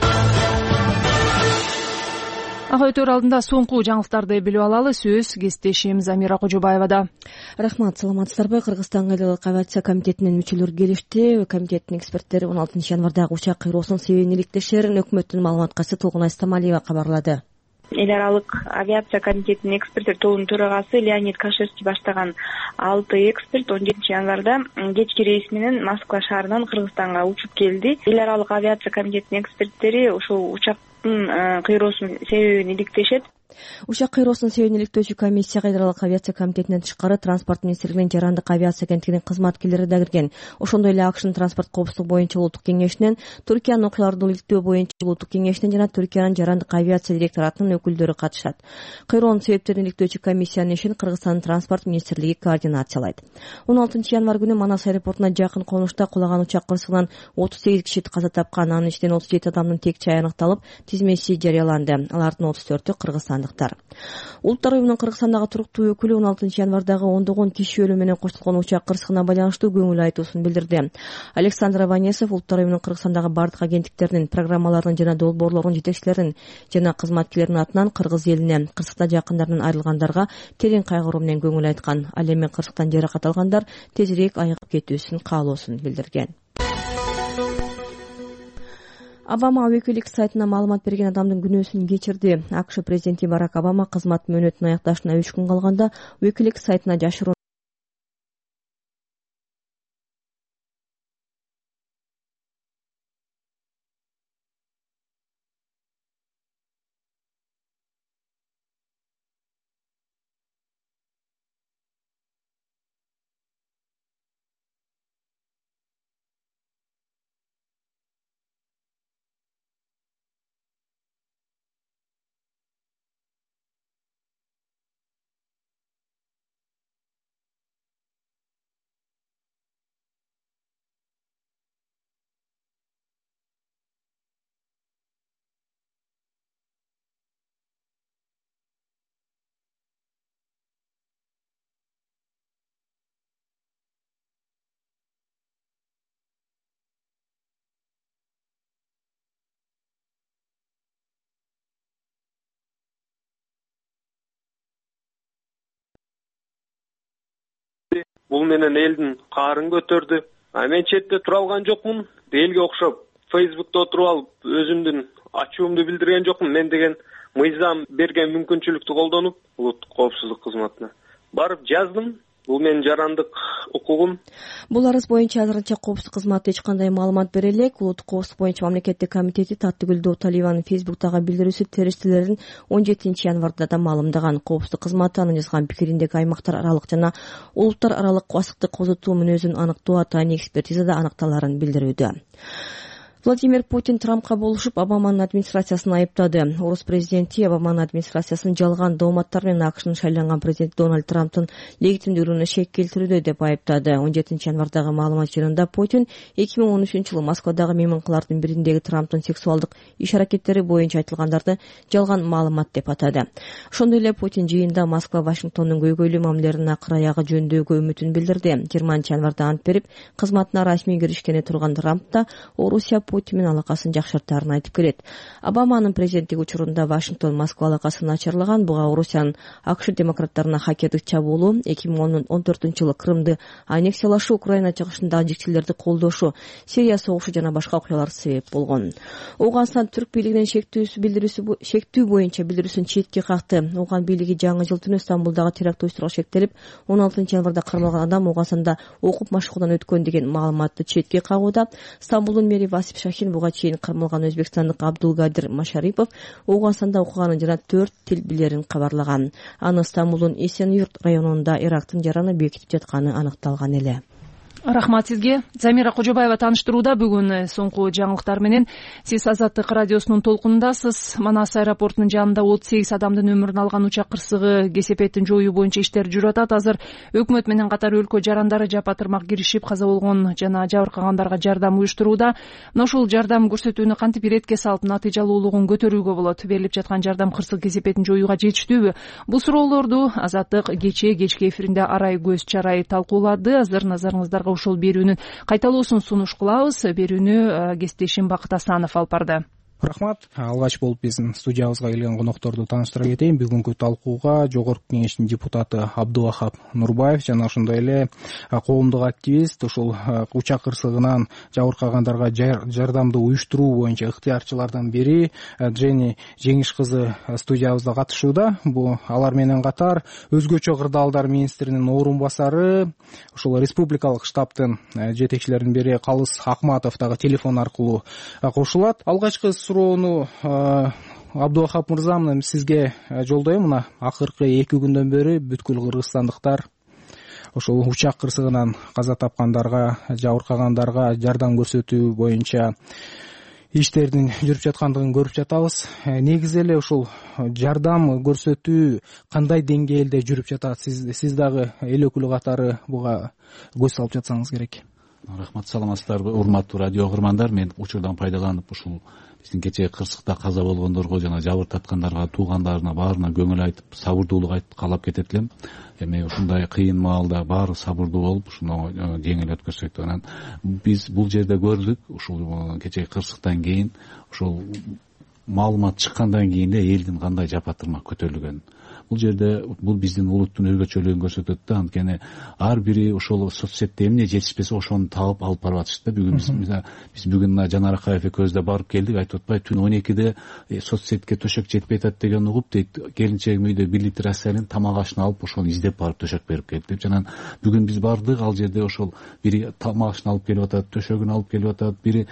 Ага өтөр алдында соңку жаңылыктарды билип алалы. Сөз кесиптешим Замира Кожобаевада. Рахмат, саламатсыздарбы. Кыргызстанга элек авиация комитетинин мүчөлөрү келишти. Комитеттин эксперттери 16-январдагы учак кыйроосунун себебин иликтешерин өкмөттүн маалыматка Толгунай Стамалиева кабарлады. Эл аралык авиация комитетинин эксперттер тобунун төрагасы Леонид Кашевский баштаган 6 эксперт 17-январда кечки рейс менен Москва шаарынан Кыргызстанга учуп келди. Эл аралык авиация комитетинин эксперттери ушул учактын кыйроосунун себебин иликтешет. Учак кыйроосунун себебин иликтөөчү комиссияга эл аралык авиация комитетинен тышкары транспорт министрлигинин жарандык авиация агенттигинин кызматкерлери да кирген. Ошондой эле АКШнын транспорт коопсуздугу боюнча улуттук кеңешинен, Түркиянын окуяларды иликтөө боюнча улуттук кеңешинен жана Түркиянын жарандык авиация директоратынын өкүлдөрү катышат. Кыйроонун себептерин иликтөөчү комиссиянын ишин Кыргызстандын транспорт министрлиги координациялайт. 16-январь күнү Манас аэропортуна жакын конушта кулаган учак кырсыгынан 38 киши каза тапкан, анын ичинен 37 адамдын тек чайы аныкталып, тизмеси жарыяланды. Алардын 34-ü Кыргызстан. Улуттар уюмунун Кыргызстандагы туруктуу өкүлү 16-январдагы ондогон киши өлүмү менен коштолгон учак кырсыгына байланыштуу көңүл айтуусун билдирди. Александр Аванесов улуттар уюмунун Кыргызстандагы бардык агенттиктеринин, программаларынын жана долбоорлордун жетекчилеринин жана кызматкерлеринин атынан кыргыз элине, кырсыкта жакындарынан айрылгандарга терең кайгыруу менен көңүл айткан. Ал эми кырсыктан жаракат алгандар тезирээк айыгып кетүүсүн каалоосун билдирген. Обама Wikileaks сайтына маалымат берген адамдын күнөөсүн кечирди. АКШ президенти Барак Обама кызмат мөөнөтүнүн аякташына 3 күн калганда Wikileaks сайтына жашыруун бул менен элдин каарын көтөрдү. Мен четте тура алган жокмун. Элге окшоп Facebook'та отуруп алып өзүмдүн ачуумду билдирген жокмун. Мен деген мыйзам берген мүмкүнчүлүктү колдонуп, улуттук коопсуздук кызматына барып жаздым. Бул менин жарандык укугум. Бул арыз боюнча азырынча коопсуздук кызматы эч кандай маалымат бере элек. Улуттук коопсуздук боюнча мамлекеттик комитети Таттыгүл Дооталиеванын Facebook'тагы билдирүүсү териштелерин 17-январда да маалымдаган. Коопсуздук кызматы анын жазган пикириндеги аймактар аралык жана улуттар аралык асыкты козутуу мүнөзүн аныктоо атайын экспертизада аныкталарын билдирүүдө. Владимир Путин Трампка болушуп Обаманын администрациясын айыптады. Орус президенти Обаманын администрациясын жалган дооматтар менен АКШнын шайланган президенти Дональд Трамптын легитимдүүлүгүнө шек келтирүүдө деп айыптады. 17 январдагы маалымат жыйынында Путин 2013-жылы Москвадагы мейманкалардын бириндеги Трамптын сексуалдык иш-аракеттери боюнча айтылгандарды жалган маалымат деп атады. Ошондой эле Путин жыйында Москва Вашингтондун көйгөйлүү мамилелеринин акыр аягы жөнүндөгү үмүтүн билдирди. 20 январда ант берип кызматына расмий киришкени турган Трамп да Орусия Путин менен алакасын жакшыртаарын айтып келет. Обаманын президенттик учурунда Вашингтон-Москва алакасын начарлаган. Буга Орусиянын АКШ демократтарына хакердик чабуулу, 2014-жылы Крымды аннексиялашуу, Украина чыгышындагы жекчелерди колдошу, Сирия согушу жана башка окуялар себеп болгон. Ауганстан түрк бийлигинин шектүү боюнча билдирүүсүн четке какты. Ауган бийлиги жаңы жыл түнү Стамбулдагы теракт уюштурууга шектелип, 16 январда кармалган адам Ауганстанда окуп машыгуудан өткөн деген маалыматты четке кагууда. Стамбулдун мэри Васип Шахин буга чейин кармалган өзбекстандык Абдулгадир Машарипов Ауганстанда окуганын жана 4 тил билерин кабарлаган. Аны Стамбулдун Эсен-Юрт районунда Ирактын жараны бекитип жатканы аныкталган эле. Рахмат сизге. Замира Кожобаева таныштырууда бүгүн соңку жаңылыктар менен. Сиз Азаттык радиосунун толкунундасыз. Манас аэропортунун жанында 38 адамдын өмүрүн алган учак кырсыгы кесепетин жоюу боюнча иштер жүрүп атат. Азыр өкмөт менен катар өлкө жарандары жапа-тырмак киришип, каза болгон жана жабыркагандарга жардам уюштурууда. Мына ушул жардам көрсөтүүнү кантип иретке салып натыйжалуулугун көтөрүүгө болот? Берилип жаткан жардам кырсык кесепетин жоюуга жетиштүүбү? Бул суроолорду Азаттык кечки эфиринде арай көз чарай талкуулады. Азыр назарыңыздарга ушул берүүнүн кайталоосун сунуш кылабыз. Берүүнү кесиптешим Бакыт Асанов алып барды. Рахмат. Алгач болуп биздин студиябызга келген конокторду тааныштыра кетейин. Бүгүнкү талкууга Жогорку Кеңештин депутаты Абдувахап Нурбаев жана ошондой эле коомдук активист, ушул учак кырсыгынан жабыркагандарга жардамды уюштуруу боюнча ыктыярчылардан бири Джени Жеңиш кызы студиябызда катышууда. Бул алар менен катар өзгөчө кырдаалдар министринин орун басары, ушул республикалык штабтын жетекчилеринин бири Калыс Акматов дагы телефон аркылуу кошулат. Алгачкы суроону Абдувахап мырза, мына сизге жолдойм. Мына акыркы 2 күндөн бери бүткүл кыргызстандыктар ошол учак кырсыгынан каза тапкандарга, жабыркагандарга жардам көрсөтүү боюнча иштердин жүрүп жаткандыгын көрүп жатабыз. Негизи эле ушул жардам көрсөтүү кандай деңгээлде жүрүп жатат? Сиз дагы эл өкүлү катары буга көз салып жатсаңыз керек. Рахмат, саламатсыздарбы, урматтуу радио угармандар. Мен учурдан пайдаланып ушул биздин кечээ кырсыкта каза болгондорго жана жабыр таткандарга, туугандарына баарына көңүл айтып, сабырдуулук айтып каалап кетет элем. Эми ушундай кыйын маалда баары сабырдуу болуп, ушуну жеңил өткөрсөк. Анан биз бул жерде көрдүк, ушул кечээ кырсыктан кийин, ушул маалымат чыккандан кийин эле элдин кандай жапа-тырмак көтөрүлгөнүн. Бул жерде бул биздин улуттун өзгөчөлүгүн көрсөтөт да. Анткени ар бири ошол соц сетте эмне жетишпесе ошону таап алып барып атышты да. Бүгүн биз бүгүн Жанар Акаев экөөбүз барып келдик, айтып атпайбы, түн 12-де соц сетке төшөк жетпей атат деген угуп дейт. Келинчегим үйдө 1 литр аселин тамак ашын алып ошону издеп барып төшөк берип келди деп. Жана бүгүн биз бардык, ал жерде ошол бири тамак ашын алып келип атат, төшөгүн алып келип атат, бири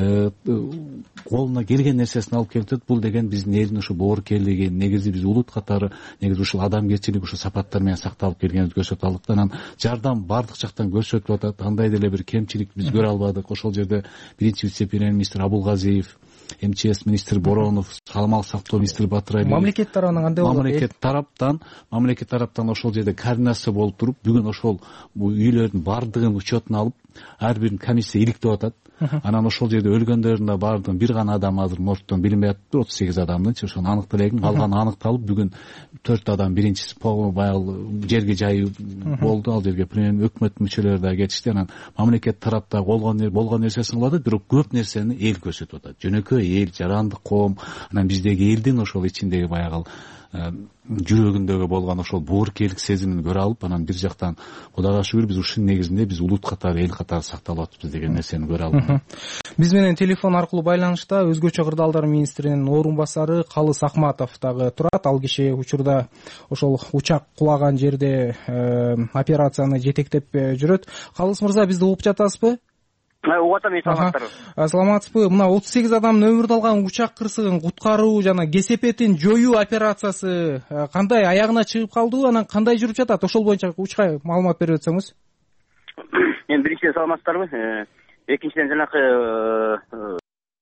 колуна келген нерсесин алып келип атат. Бул деген биздин элдин ушу боорукерлиги, негизи биз улут катары ушул адамгерчилик ушул сапаттар менен сакталып келгенибизди көрсөтө алдык да. Анан жардам бардык жактан көрсөтүлүп атат. Андай деле бир кемчилик биз көрө албадык. Ошол жерде биринчи вице-премьер-министр Абулгазиев, МЧС министри Боронов, саламаттык сактоо министри Батырайбеков, мамлекет тарабынан кандай болот? Мамлекет тараптан ошол жерде координация болуп туруп, бүгүн ошол үйлөрдүн бардыгын учетуна алып, ар бирин комиссия иликтеп атат. Анан ошол жерде өлгөндөрдүн да бардыгын бир гана адам азыр моргтон билинбей атыптыр, 38 адамдын, ошону аныкталган, калганы аныкталып, бүгүн 4 адам, биринчиси баягы жерге жайуу болду. Ал жерге өкмөт мүчөлөрү да кетишти. Анан мамлекет тарапта болгон нерсесин кылып атат, бирок көп нерсени эл көрсөтүп атат. Жөнөкөй эл, жарандык коом, анан биздеги элдин ошол ичиндеги баягы жүрөгүндөгү болгон ошол боорукерлик сезимин көрө алып, анан бир жактан Кудайга шүгүр биз ушун негизинде биз улут катары, эл катары сакталып атпыз деген нерсени көрө алып. Биз менен телефон аркылуу байланышта өзгөчө кырдаалдар министринин орун басары Калыс Акматов дагы турат. Ал киши учурда ошол учак кулаган жерде операцияны жетектеп жүрөт. Калыс мырза, бизди угуп жатасызбы? Угуп атам, саламаттарбы. Саламатсызбы? Мына 38 адамдын өмүрүн алган учак кырсыгын куткаруу жана кесепетин жоюу операциясы кандай аягына чыгып калды? Анан кандай жүрүп жатат? Ошол боюнча учка маалымат берип өтсөңүз. Эми биринчиден саламатсыздарбы? Экинчиден жанакы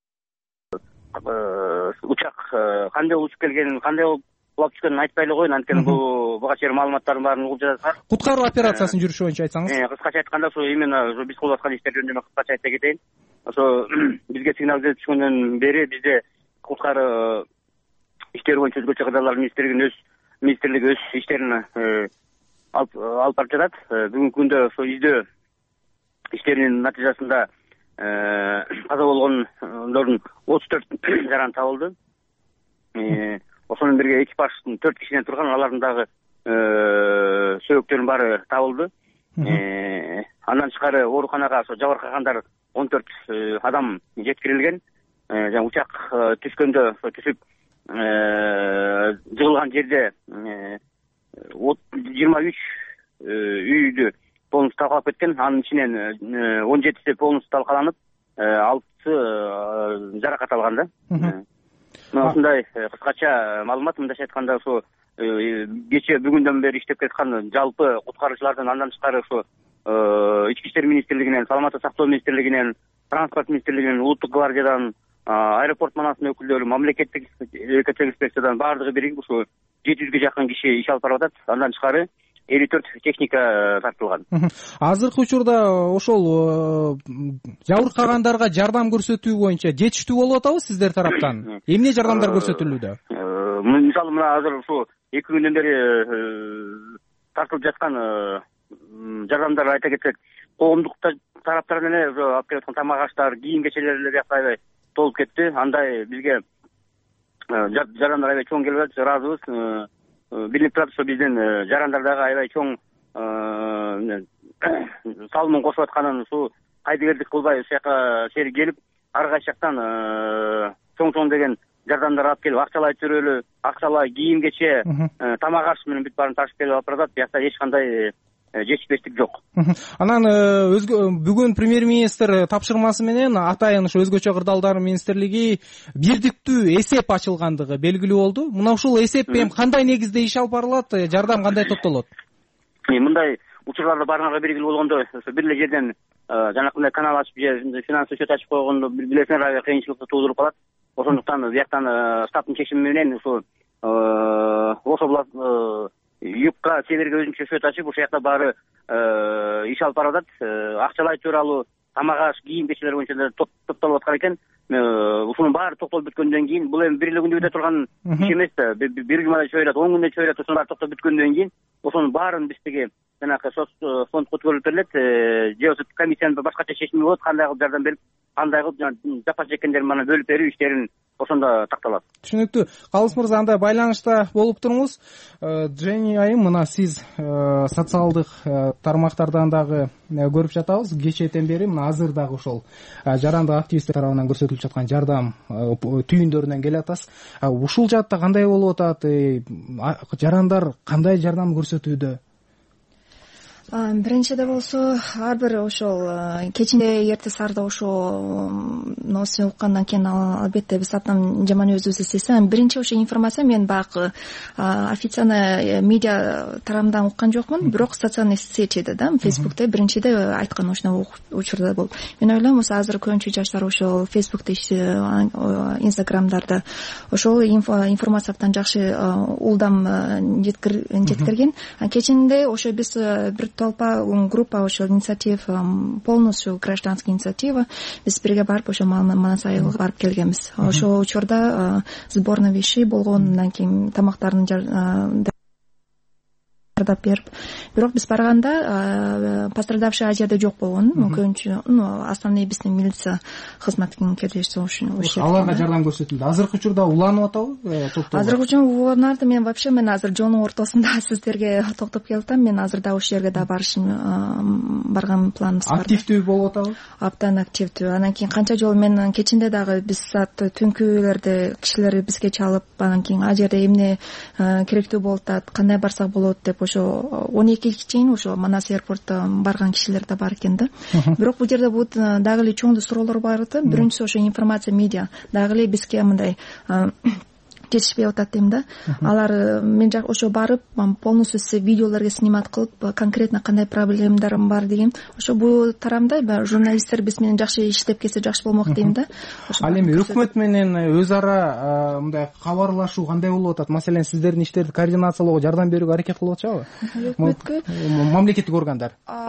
учак кандай учуп келгенин, кандай болуп кулап түшкөнүн айтпай эле коеюн, анткени буга чейин маалыматтардын баарын угуп жатат. Куткаруу операциясынын жүрүшү боюнча айтсаңыз. Кыскача айтканда, ошо именно биз кылып аткан иштер жөнүндө кыскача айта кетейин. Ошо бизге сигнал келип түшкөндөн бери бизде куткаруу иштери боюнча өзгөчө кырдаалар министрлиги өз иштерин алып барып жатат. Бүгүнкү күндө ошо издөө иштеринин натыйжасында каза болгондордун 34 жараны табылды. Ошону бирге экипаждын 4 кишиден турган, алардын дагы сөөгүктөрүнүн баары табылды. Андан тышкары ооруканага ошо жабыркагандар 14 адам жеткирилген. Жана учак түшкөндө түсүп жыгылган жерде 23 үйдү полностью талкалап кеткен. Анын ичинен 17си полностью талкаланып, 6 жаракат алган да. Ушундай кыскача маалымат. Мындайча айтканда, ошо кече бүгүндөн бери иштеп жаткан жалпы куткаруучулардан, андан тышкары ошо Ички иштер министрлигинен, Саламаттык сактоо министрлигинен, Транспорт министрлигинен, Улуттук гвардиядан, аэропорт манасынын өкүлдөрү, мамлекеттик экологиялык инспекциядан баардыгы биригип ушу 700ге жакын киши иш алып барып атат. Андан тышкары 54 техника тартылган. Азыркы учурда ошол жабыркагандарга жардам көрсөтүү боюнча жетиштүү болуп атабы сиздер тараптан? Эмне жардамдар көрсөтүлүүдө? Мисалы мына азыр ушу 2 күндөн бери тартылып жаткан жардамдар айта кетсек, коомдук тараптардан эле алып келип аткан тамак аштар, кийим кечелер эле биякта аябай толуп кетти. Андай бизге жарандар аябай чоң келип атат, ыраазыбыз. Билинип турат, ошо биздин жарандар дагы аябай чоң салымын кошуп атканын, ушу кайдыгердик кылбай ушул жака чейин келип, ар кайсы жактан чоң деген жардамдар алып келип, акчалай төрөлү, акчалай кийим кече, тамак аш менен бүт баарын ташып келип алып баратат. Биякта эч кандай жетишпештик жок. Анан бүгүн премьер-министр тапшырмасы менен атайын ошо өзгөчө кырдаалдар министрлиги бирдиктүү эсеп ачылгандыгы белгилүү болду. Мына ушул эсеп эми кандай негизде иш алып барылат, жардам кандай топтолот? Мындай учурларда баарыңарга белгилүү болгондо, ошо бир эле жерден жанакындай канал ачып же финансовый счет ачып койгондо билесиңер аябай кыйынчылык туудуруп калат. Ошондуктан бияктан штабтын чечими менен ошо югка, северге өзүнчө счет ачып, ошол жакта баары иш алып барып атат. Акчалай тууралуу, тамак аш, кийим кечелер боюнча топтолуп аткан экен. Ушунун баары токтолуп бүткөндөн кийин, бул эми бир эле күндө бүтө турган иш эмес да. Бир жумада чөйрөт, 10 күндө чөйрөт, ошонун баары токтоп бүткөндөн кийин, ошонун баарын биздеги жанагы фондко өткөрүлүп берилет. Же болбосо комиссиянын башкача чечими болот, кандай кылып жардам берип, кандай кылып жапа чеккендерин мана бөлүп берүү иштерин ошондо такталат. Түшүнүктүү. Калыс мырза, андай байланышта болуп туруңуз. Жени айым, мына сиз социалдык тармактардан дагы көрүп жатабыз. Кечээден бери мына азыр дагы ошол жарандык активисттер тарабынан көрсөтүлүп жаткан жардам түйүндөрүнөн келе атасыз. Ушул жаатта кандай болуп атат? Жарандар кандай жардам көрсөтүүдө? Биринчиде болсо ар бир ошол кечинде эрте саарда ошо новостун уккандан кийин албетте биз абдан жаман өзүбүздү сезсек, биринчи ошо информация мен баягы официально медиа тарабынан уккан жокмун, бирок социальный сетиде да, Facebook'те биринчиде айткан ошондой учурда болуп. Мен ойлойм, азыр көбүнчө жаштар ошол Facebook'те, Instagram'дарда ошол информация абдан жакшы улдам жеткирген. Кечинде ошо биз бир толпа, группа, ошо инициатив, полностью гражданский инициатива, биз бирге барып ошо Манас айылга барып келгенбиз. Ошол учурда сборный вещей болгондон кийин тамактарын жардап берип, бирок биз барганда пострадавший ал жерде жок болгон. Көбүнчө основной биздин милиция кызматкерлери ошол аларга жардам көрсөтүлдү. Азыркы учурда уланып атабы? Азыркы учурда уланарды. Мен вообще азыр жолдун ортосунда сиздерге токтоп келип атам. Мен азыр да ошол жерге да барган планыбыз бар. Активдүү болуп атабы? Абдан активдүү. Анан кийин канча жолу мен кечинде дагы биз түнкүлөрдө кишилер бизге чалып, анан кийин ал жерде эмне керектүү болуп атат, кандай барсак болот деп ошо 12-ге чейин ошо Манас аэропортто барган кишилер да бар экен да. Бирок бул жерде дагы эле чоң суроолор бар да. Биринчиси ошо информация медиа дагы эле бизге мындай жетишпей атат дейм да. Алар мен ошо барып полностью видеолорго снимать кылып конкретно кандай проблемдарым бар деген ошо бул тарамда журналисттер биз менен жакшы иштеп кетсе жакшы болмок дейм да. Ал эми өкмөт менен өз ара мындай кабарлашуу кандай болуп атат? Маселен сиздердин иштерди координациялоого жардам берүүгө аракет кылып атышабы? Өкмөткө мамлекеттик органдар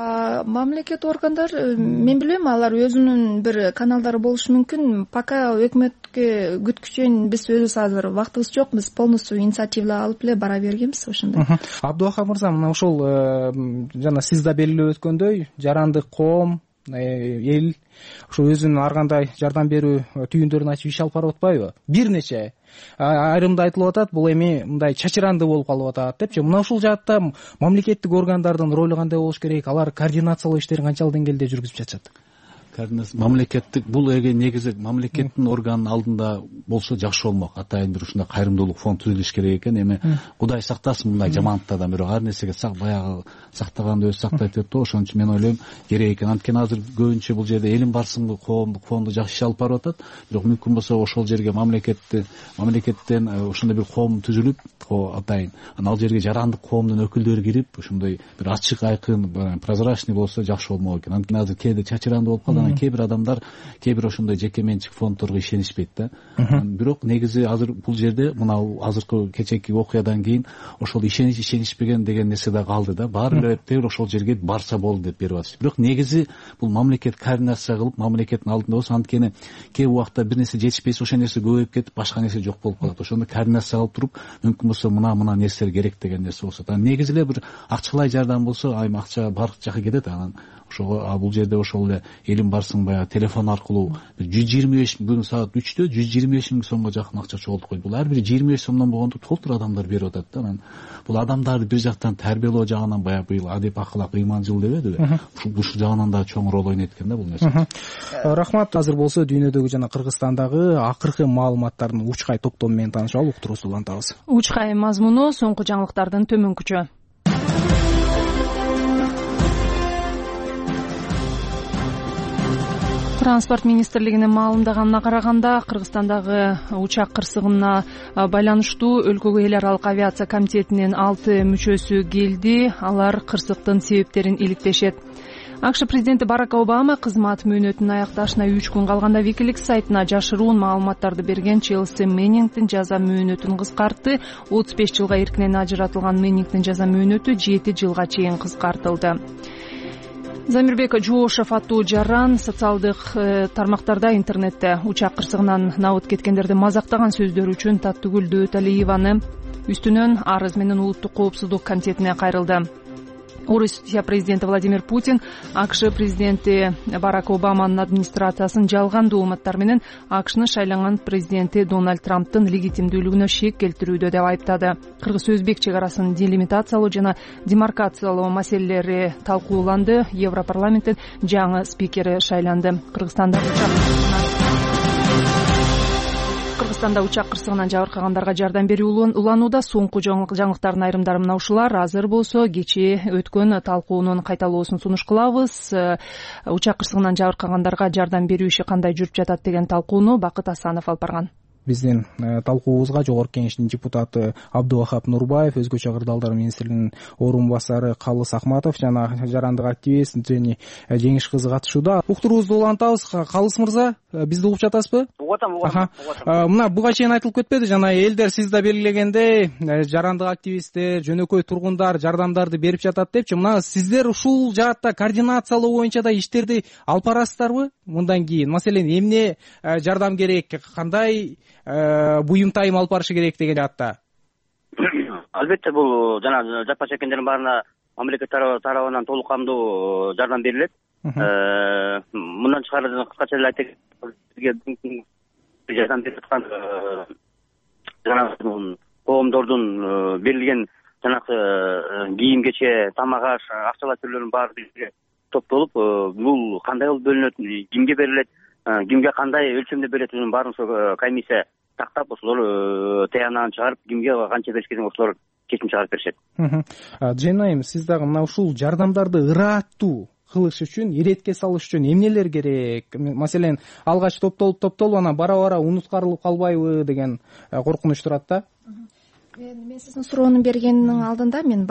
мен билем, алар өзүнүн бир каналдары болушу мүмкүн. Пока өкмөткө күткүчөйүн биз өзүбүз азыр вактыбыз жок, биз полностью инициатива алып эле бара бергенбиз ошондой. Абдувахап мырза, мына ошол жана сиз да белгилеп өткөндөй, жарандык коом, эл ошо өзүнүн ар кандай жардам берүү түйүндөрүн ачып иш алып барып атпайбы? Бир нече айрымда айтылып атат, бул эми мындай чачыранды болуп калып атат депчи. Мына ушул жаатта мамлекеттик органдардын ролу кандай болуш керек? Алар координациялоо иштерин канчалык деңгээлде жүргүзүп жатышат? Мамлекеттик бул негизи мамлекеттин органынын алдында болсо жакшы болмок. Атайын бир ушундай кайрымдуулук фонд түзүлүш керек экен. Эми Кудай сактасын мындай жамандыктардан, бирок ар нерсеге баягы сактаганды өзү сактайт деп ошон үчүн мен ойлойм керек экен. Анткени азыр көбүнчө бул жерде элим барсынбы коомдук фонду жакшы иш алып барып атат. Бирок мүмкүн болсо ошол жерге мамлекеттен ошондой бир коом түзүлүп, атайын ал жерге жарандык коомдун өкүлдөрү кирип, ошондой бир ачык, айкын, прозрачный болсо жакшы болмок экен. Анткени азыр кээде чачыранды болуп калды. Кээ бир адамдар кээ бир ошондой жеке менчик фонддорго ишенишпейт да. Бирок негизи азыр бул жерде мына азыркы кечээки окуядан кийин ошол ишенишпеген деген нерсе да калды да. Баары эле ошол жерге барса болду деп берип атышты. Бирок негизи бул мамлекет координация кылып, мамлекеттин алдында болсо, анткени кээ убакта бир нерсе жетишпейси ошол нерсе көбөйүп кетип, башка нерсе жок болуп калат. Ошондо координация кылып туруп, мүмкүн болсо мына нерселер керек деген нерсе болсо. Негизи эле бир акчалай жардам болсо, айым акча бар жака кетет. Анан ошого бул жерде ошол эле элим барсың баягы телефон аркылуу 125 бүгүн саат 3-тө 125 миң сомго жакын акча чогултуп койду. Бул ар бир 25 сомдон болгондо толтур адамдар берип атат да. Анан бул адамдарды бир жактан тарбиялоо жагынан баягы быйыл адеп акылак ыйман жыл дебедиби? Ушул жагынан да чоң роль ойнойт экен да бул нерсе. Рахмат. Азыр болсо дүйнөдөгү жана Кыргызстандагы акыркы маалыматтардын учкай топтому менен таанышып алып, уктуруубузду улантабыз. Учкай мазмуну соңку жаңылыктардын төмөнкүчө. Транспорт министрлигинин маалымдаганына караганда, Кыргызстандагы учак кырсыгына байланыштуу өлкөгө эл аралык авиация комитетинин 6 мүчөсү келди. Алар кырсыктын себептерин иликтешет. АКШ президенти Барак Обама кызмат мөөнөтүнүн аякташына 3 күн калганда Wikileaks сайтына жашыруун маалыматтарды берген Челси Мэннингдин жаза мөөнөтүн кыскартты. 35 жылга эркинен ажыратылган Мэннингдин жаза мөөнөтү 7 жылга чейин кыскартылды. Замирбек Жоошев аттуу жаран социалдык тармактарда, интернетте учак кырсыгынан набыт кеткендерди мазактаган сөздөрү үчүн Таттыгүл Дөөталиеваны үстүнөн арыз менен улуттук коопсуздук комитетине кайрылды. Орусия президенти Владимир Путин АКШ президенти Барак Обаманын администрациясын жалгандуу мааттар менен АКШнын шайланган президенти Дональд Трамптын легитимдүүлүгүнө шек келтирүүдө деп айыптады. Кыргыз-өзбек чек арасын делимитациялоо жана демаркациялоо маселелери талкууланды. Европарламенттин жаңы спикери шайланды. Кыргызстанда учак кырсыгынан жабыркагандарга жардам берүү уланууда. Соңку жаңылыктардын айрымдары мына ушулар. Азыр болсо кечээ өткөн талкуунун кайталоосун сунуш кылабыз. Учак кырсыгынан жабыркагандарга жардам берүү иши кандай жүрүп жатат деген талкууну Бакыт Асанов алып барган. Биздин талкуубузга Жогорку Кеңештин депутаты Абдувахап Нурбаев, Өзгөчө кырдаалдар министринин орун басары Калыс Акматов жана жарандык активист Жени Жеңиш кызы катышууда. Уктуруубузду улантабыз. Калыс мырза, бизди угуп жатасызбы? Угуп атам. Мына буга чейин айтылып кетпеди, жана элдер сиз да белгилегендей, жарандык активисттер, жөнөкөй тургундар жардамдарды берип жатат депчи. Мына сиздер ушул жаатта координациялоо боюнча да иштерди алып барасыздарбы? Мындан кийин, маселен, эмне жардам керек, кандай буюм-тайым алып барышы керек деген жаатта? Албетте бул жана жапа чеккендердин баарына мамлекет тарабынан толук камдуу жардам берилет. Мындан тышкары кыскача эле айтайын, жардам берип аткан жанагы коомдордун берилген жанагы кийим кече, тамак аш, акчалай түрлөрүнүн баары бизге топтолуп, бул кандай болуп бөлүнөт, кимге берилет, кимге кандай өлчөмдө берилетинин баарын комиссия тактап, ошолор таянагын чыгарып, кимге канча бериш керек, ошолор чечим чыгарып беришет. Жена айым, сиз дагы мына ушул жардамдарды ырааттуу кылыш үчүн, иретке салыш үчүн эмнелер керек? Маселен, алгач топтолуп анан бара унуткарылып калбайбы деген коркунуч турат да. Мен сиздин суроону бергендин алдында мен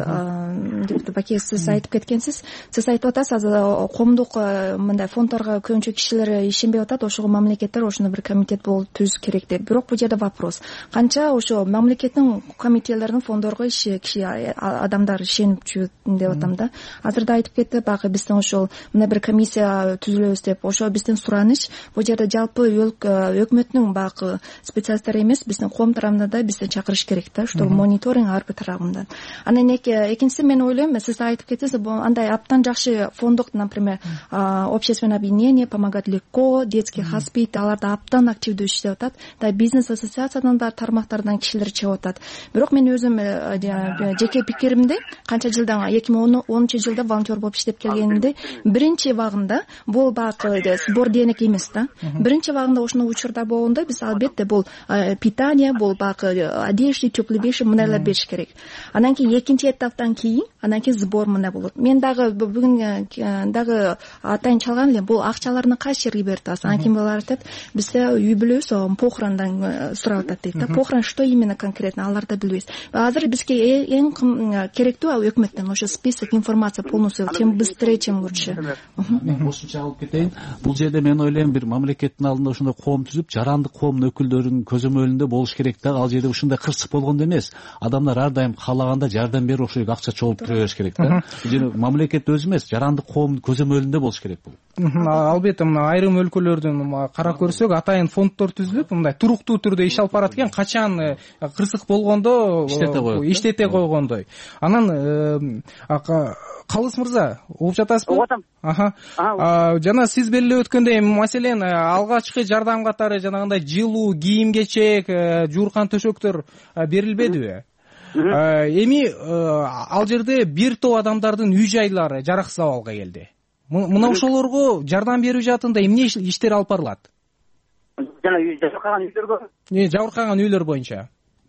баягы Баке сиз айтып кеткенсиз. Сиз айтып атасыз, азыр коомдук мындай фонддорго көбүнчө кишилер ишенбей атат, ошого мамлекеттер ошондой бир комитет болуп түзүш керек деп. Бирок бул жерде вопрос. Канча ошо мамлекеттин комитеттеринин фонддорго киши адамдар ишенипчү деп атам да. Азыр да айтып кетти, баягы биздин ошол мына бир комиссия түзүлөбүз деп. Ошо биздин сураныч бул жерде жалпы өкмөттүн баягы специалисттери эмес, биздин коом тарабынан да бизди чакырыш керек да, что мониторинг ар бир тарабынан. Анан экинчиси мен ойлойм, сиз айтып кеттиңиз, андай абдан жакшы фонддук, например, общественное объединение, помогать легко, детский хоспит, аларда абдан активдүү иштеп атат. Да бизнес ассоциациядан да тармактардан кишилер чыгып атат. Бирок мен өзүм жеке пикиримде, канча жылдан 2010-жылда волонтер болуп иштеп келгенимде, биринчи багында бул баягы сбор денег эмес да. Биринчи багында ошондой учурда болгондо биз албетте бул питание, бул баягы одежда, теплый вещи мындайлар бериш керек. Анан кийин экинчи этаптан кийин, анан кийин сбор мындай болот. Мен дагы бүгүн дагы атайын чалган элем, бул акчаларны кайсы жерге берип атасыз? Анан кийин булар айтат, бизде үй бүлөбүз похорондан сурап атат дейт да. Похорон что именно конкретно, алар да билбейбиз. Азыр бизге эң керектүү өкмөттөн ошо список, информация полностью, чем быстрее, чем лучше. Мен кошумча алып кетейин. Бул жерде мен ойлойм, бир мамлекеттин алдында ошондой коом түзүп, жарандык коомдун өкүлдөрүнүн көзөмөлүндө болуш керек да. Ал жерде ушундай кырсык болгондо эмес. Адамдар ар дайым каалаганда жардам берип ошол акча чогулуп тура бериш керек да. Жана мамлекет өзү эмес, жарандык коомдун көзөмөлүндө болуш керек бул. Албетте, мына айрым өлкөлөрдүн карап көрсөк, атайын фонддор түзүлүп, мындай туруктуу түрдө иш алып барат экен, качан кырсык болгондо иштете койгондой. Анан Калыс мырза, угуп жатасызбы? Угуп атам. Жана сиз белгилеп өткөндөй, маселен, алгачкы жардам катары жанагындай жылуу, кийим-кечек, жууркан төшөктөр берилбедиби? Эми ал жерде бир топ адамдардын үй жайлары жараксыз абалга келди. Мына ошолорго жардам берүү жаатында эмне иштер алып барылат? Жана жабыркаган үйлөргө? Жабыркаган үйлөр боюнча.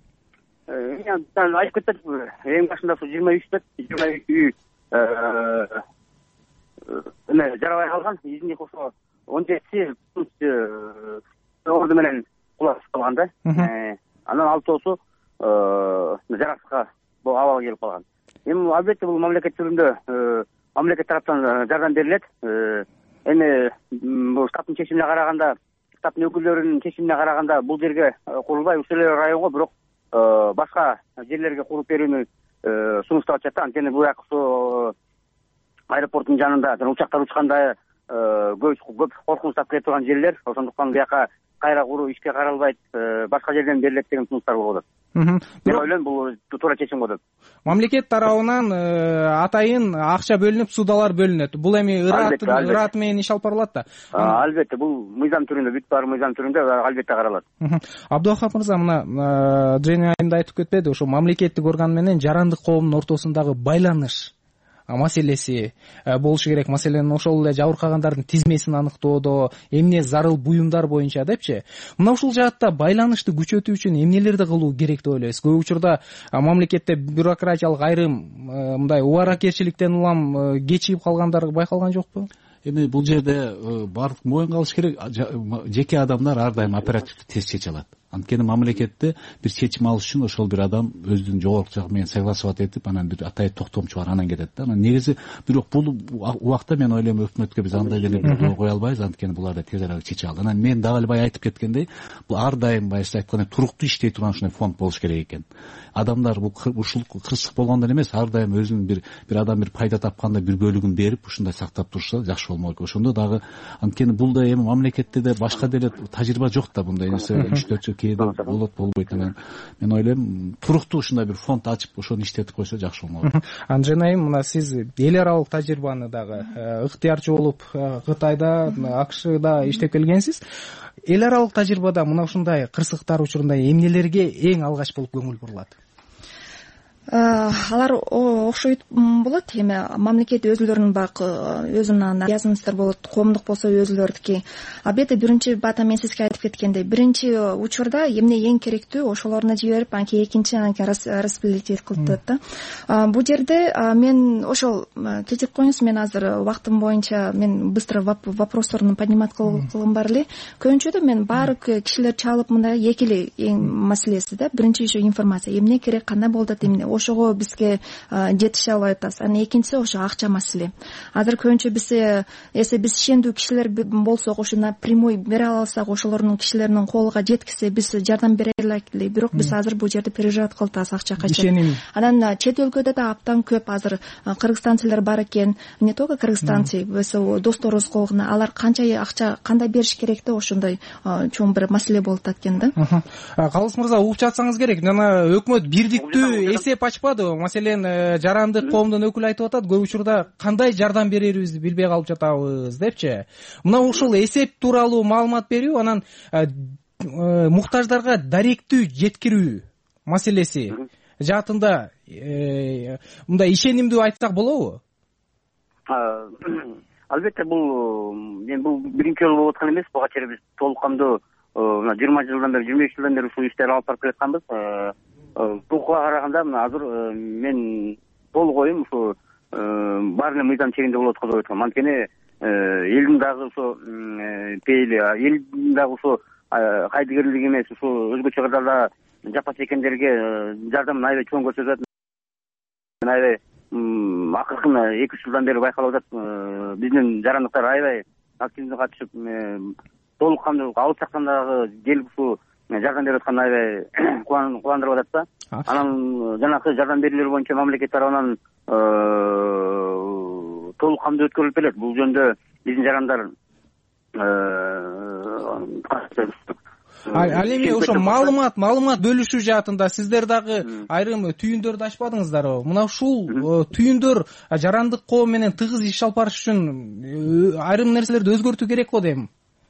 Айтып кеттик, эң башында 23 үй жарабай калган, изиндик ошо 17 орду менен кулап калган да. Анан 6-оосу жараксызга абалга келип калган. Эми албетте бул мамлекет түрүндө мамлекет тараптан жардам берилет. Эми бул штаттын чечимине караганда, штаттын өкүлдөрүнүн чечимине караганда бул жерге курулбай ушул районго, бирок башка жерлерге куруп берүүнү сунуштап атышат. Анткени бул жак аэропорттун жанында учактар учканда көп коркунучтап келе турган жерлер, ошондуктан бияка кайра куруу ишке каралбайт, башка жерден берилет деген сунуштар болуп атат. Мен ойлойм, бул туура чечим болот. Мамлекет тарабынан атайын акча бөлүнүп, судалар бөлүнөт. Бул эми ырат менен иш алып барылат да. Албетте, бул мыйзам түрүндө, бүт баары мыйзам түрүндө албетте каралат. Абдухап мырза, мына Жени айында айтып кетпеди, ошо мамлекеттик орган менен жарандык коомдун ортосундагы байланыш маселеси болушу керек. Маселен, ошол эле жабыркагандардын тизмесин аныктоодо, эмне зарыл буюмдар боюнча депчи. Мына ушул жаатта байланышты күчөтүү үчүн эмнелерди кылуу керек деп ойлойсуз? Көп учурда мамлекетте бюрократиялык айрым мындай убаракерчиликтен улам кечигип калгандар байкалган жокпу? Эми бул жерде бардык моюнга алыш керек. Жеке адамдар ар дайым оперативдүү тез чече алат. Анткени мамлекетте бир чечим алыш үчүн ошол бир адам өзүнүн жогорку жагы менен согласовать этип, анан бир атайын токтомчу бар, анан кетет да. Анан негизи бирок бул убакта мен ойлойм, өкмөткө биз андай деле бир ой кое албайбыз, анткени булар тез арада чече алды. Анан мен дагы эле бая айтып кеткендей, бул ар дайым баягы айткандай туруктуу иштей турган ушундай фонд болуш керек экен. Адамдар ушул кырсык болгондон эмес, ар дайым өзүнүн бир адам бир пайда тапканда бир бөлүгүн берип, ушундай сактап турса жакшы болмок. Ошондо дагы, анткени бул да эми мамлекетте да башка деле тажрыйба жок да, мындай нерсе иштөөчү кээде болот, болбойт. Анан мен ойлойм, туруктуу ушундай бир фонд ачып, ошону иштетип койсо жакшы болмок. Анжен айым, мына сиз эл аралык тажрыйбаны дагы ыктыярчы болуп Кытайда, АКШда иштеп келгенсиз. Эл аралык тажрыйбада мына ушундай кырсыктар учурунда эмнелерге эң алгач болуп көңүл бурулат? Алар окшойт болот. Эми мамлекет өзүлөрүнүн баягы өзүнүн обязанносттору болот, коомдук болсо өзүлөрүнүки. Албетте биринчи бата мен сизге айтып кеткендей, биринчи учурда эмне эң керектүү ошолоруна жиберип, анан экинчи распределить кылып да. Бул жерде мен ошол кечирип коюңуз, мен азыр убактым боюнча мен быстро вопросторун поднимать кылгым бар эле. Көбүнчөдө мен баары кишилер чалып мындай эки эле эң маселеси да. Биринчи ошо информация, эмне керек, кандай болуп атат, эмне ошого бизге жетише албай атабыз. Анан экинчиси ошо акча маселе. Азыр көбүнчө биз эсе биз ишендүү кишилер болсок, ошо прямой бере алсак, ошолордун кишилердин колуна жеткизе биз жардам бере алат эле. Бирок биз азыр бул жерде переживать кылып атабыз акча качан. Анан чет өлкөдө да абдан көп азыр кыргызстанцылар бар экен. Не только кыргызстанцы, досторубуз колуна алар канча акча кандай бериш керек да, ошондой чоң бир маселе болуп атат экен да. Калыс мырза, угуп жатсаңыз керек. Жана өкмөт бирдиктүү эсеп ачпады. Маселен, жарандык коомдун өкүлү айтып атат, көп учурда кандай жардам берерибизди билбей калып жатабыз депчи. Мына ушул эсеп тууралуу маалымат берүү, анан муктаждарга даректүү жеткирүү маселеси жаатында мындай ишенимдүү айтсак болобу? Албетте бул биринчи жолу болуп аткан эмес. Буга чейин биз толук кандуу 20 жылдан бери, 25 жылдан бери ушул иштерди алып барып келатканбыз. Букуга караганда азыр мен толук оюм ушу баары эле мыйзам чегинде болот деп ойлойм. Анткени элдин дагы ошо пейили, элдин дагы ошо кайдыгерлиги эмес, ушу өзгөчө кырдаалда жапа чеккендерге жардамын аябай чоң көрсөтөт. Аябай акыркы 2-3 жылдан бери байкалып атат. Биздин жарандыктар аябай активдүү катышып, толук кандуу алып жактан дагы келип ушу жардам берип аткан аябай кубандырып атат да. Анан жанакы жардам берүүлөр боюнча мамлекет тарабынан толук кандуу өткөрүлүп келет. Бул жөнүндө биздин жарандар Ал эми ошо маалымат бөлүшүү жаатында сиздер дагы айрым түйүндөрдү ачпадыңыздарбы? Мына ушул түйүндөр жарандык коом менен тыгыз иш алып барыш үчүн айрым нерселерди өзгөртүү керек го дейм.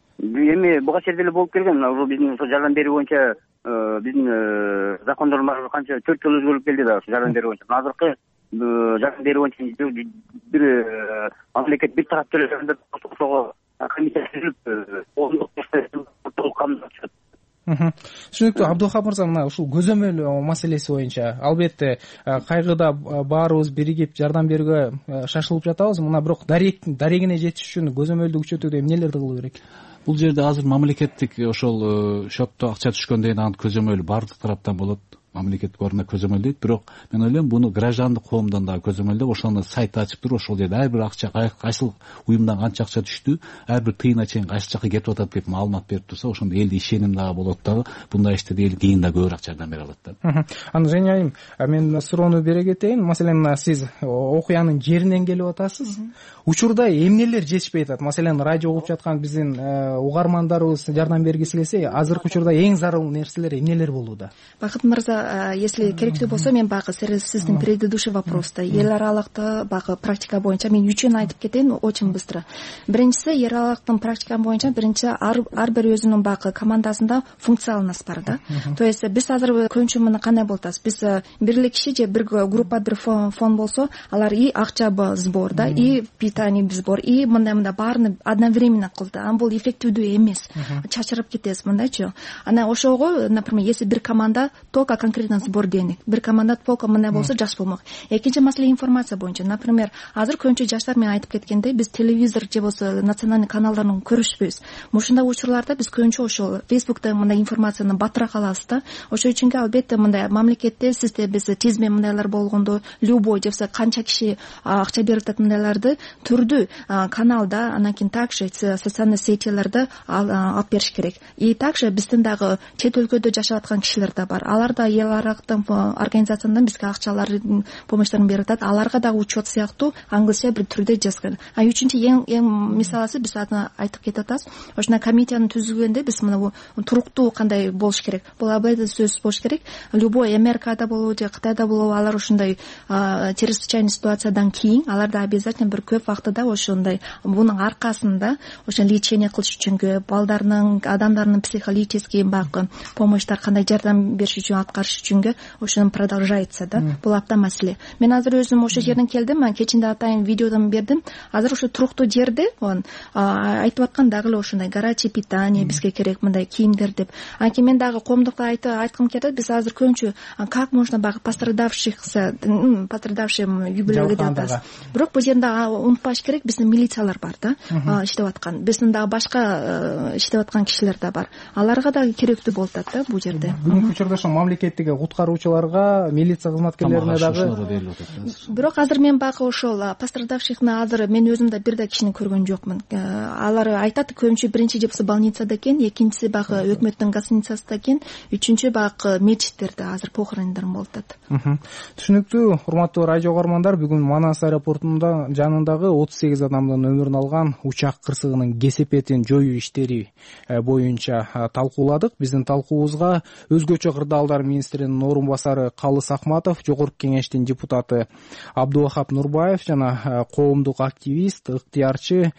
Эми буга чейин эле болуп келген. Биздин ошо жардам берүү боюнча биздин закондордун баары канча 4 жолу өзгөрүлүп келди да, ошо жардам берүү боюнча. Азыркы жардам берүү боюнча бир мамлекет бир тараптуу эле ошого комиссия түзүлүп, коомдук толук камдап чыгат. Түшүнүктүү. Абдухап мырза, мына ушул көзөмөл маселеси боюнча албетте кайгыда баарыбыз биригип жардам берүүгө шашылып жатабыз. Мына бирок дарегине жетиш үчүн көзөмөлдү күчөтүүдө эмнелерди кылуу керек? Бул жерде азыр мамлекеттик ошол счетто акча түшкөндөн анын көзөмөлү бардык тараптан болот. Мамлекет ордуна көзөмөлдөйт, бирок мен ойлойм буну граждандык коомдон дагы көзөмөлдөп, ошону сайт ачып туруп, ошол жерде ар бир акча кайсыл уюмдан канча акча түштү, ар бир тыйына чейин кайсы жака кетип атат деп маалымат берип турса, ошондо элде ишеним дагы болот дагы, bunday иштерде эл кийин да көбүрөөк жардам бере алат да. Анан Женя айым, мен суроону бере кетейин. Маселен, сиз окуянын жеринен келип атасыз. Учурда эмнелер жетишпей атат? Маселен, радио угуп жаткан биздин угармандарыбыз жардам бергиси келсе, азыркы учурда эң зарыл нерселер эмнелер болууда? Бакыт мырза, если керектүү болсо, мен багы сиздин предыдущий вопросто эл аралыкта багы практика боюнча мен үчүн айтып кетейин очень быстро. Биринчиси, эл аралыктын практика боюнча биринчи ар бир өзүнүн багы командасында функцияланасы бар да. То есть биз азыр көбүнчө мына кандай болуп атабыз? Биз бир эле киши же бир группа, бир фонд болсо, алар и акча сбор да, и питание сбор, и мындай баарын одновременно кылды. Анан бул эффективдүү эмес. Чачырып кетесиз мындайчы. Анан ошого, например, если бир команда только конкретно сбор денег, бир команда только мындай болсо жакшы болмок. Экинчи маселе информация боюнча. Например, азыр көбүнчө жаштар мен айтып кеткендей, биз телевизор же болсо национальный каналдарын көрүшпөйбүз. Ушундай учурларда биз көбүнчө ошол Facebook'та мындай информацияны батыраак алабыз да. Ошол үчүн албетте мындай мамлекетте сизде биз тизме мындайлар болгондо, любой же болсо канча киши акча берип атат мындайларды түрдүү каналда, анан кийин также социальный сетилерде алып бериш керек. И также биздин дагы чет өлкөдө жашап аткан кишилер да бар. Алар да эл аралыктын организациядан бизге акчалардын помощторун берип атат. Аларга дагы учет сыяктуу англисче бир түрдө жазган. А үчүнчү эң мисалысы биз айтып кетип атабыз. Ошондой комиссияны түзгөндө биз мына туруктуу кандай болуш керек. Бул абайда сөз болуш керек. Любой Америкада болобу же Кытайда болобу, алар ошондой чрезвычайный ситуациядан кийин аларда обязательно бир көп вактыда ошондой бунун аркасында ошо лечение кылыш үчүн, балдарынын, адамдардын психологический багы помощьтар кандай жардам бериш үчүн аткарыш кыргызыш үчүн ошону продолжается да, бул абдан маселе. Мен азыр өзүм ошол жерден келдим, кечинде атайын видеодон бердим. Азыр ошо туруктуу жерде айтып аткан дагы эле ошондой горячее питание бизге керек, мындай кийимдер деп. Анткени мен дагы коомдукка айткым келет, биз азыр көбүнчө как можно багы пострадавшие юбилейге деп атабыз. Бирок бул жерде унутпаш керек, биздин милициялар бар да, иштеп аткан. Биздин дагы башка иштеп аткан кишилер да бар. Аларга дагы керектүү болуп атат да бул жерде. Бүгүнкү учурда ошо мамлекеттик куткаруучуларга, милиция кызматкерлерине дагы. Бирок азыр мен багы ошол пострадавшихны азыр мен өзүм да бир да кишини көргөн жокмун. Алар айтат көбүнчө биринчи жепси больницада экен, экинчиси багы өкмөттүн гостиницасында экен, үчүнчү багы мечиттерде азыр похорондар болуп атат. Түшүнүктүү. Урматтуу радио көрөрмандар, бүгүн Манас аэропортунда жанындагы 38 адамдын өмүрүн алган учак кырсыгынын кесепетин жоюу иштери боюнча талкууладык. Биздин талкуубузга өзгөчө кырдаалдар министринин орун басары Калыс Акматов, Жогорку Кеңештин депутаты Абдувахап Нурбаев жана коомдук активист, ыктыярчы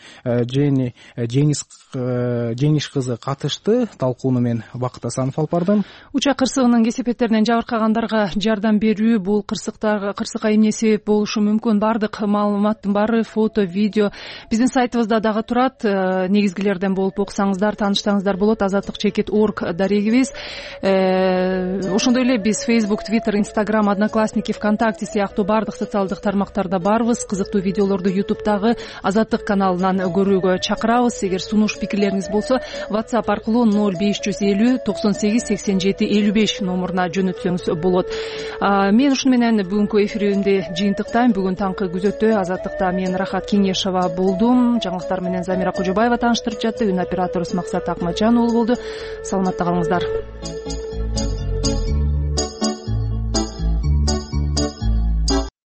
Жеңиш кызы катышты. Талкууну мен Бакыт Асанов алып бардым. Учак кырсыгынын кесепеттеринен жабыркагандарга жардам берүү, бул кырсыкка эмне себеп болушу мүмкүн, бардык маалыматтын баары фото, видео биздин сайтыбызда дагы турат. Негизгилерден болуп окусаңыздар, тааныштарыңыздар болот. Azatlyk.org дарегибиз. Ошондой эле биз Facebook, Twitter, Instagram, Одноклассники, ВКонтакте сыяктуу бардык социалдык тармактарда барбыз. Кызыктуу видеолорду YouTube'дагы Азаттык каналынан көрүүгө чакырабыз. Эгер сунуш пикирлериңиз болсо, WhatsApp аркылуу 0550 98 87 55 номуруна жөнөтсөңүз болот. Мен ушуну менен бүгүнкү эфиримди жыйынтыктайм. Бүгүн таңкы күзөтүү Азаттыкта мен Рахат Кеңешова болдум. Жаңылыктар менен Замира Кожобаева тааныштырып жатты. Үн операторубуз Максат Акмачан болду. Саламатта калыңыздар.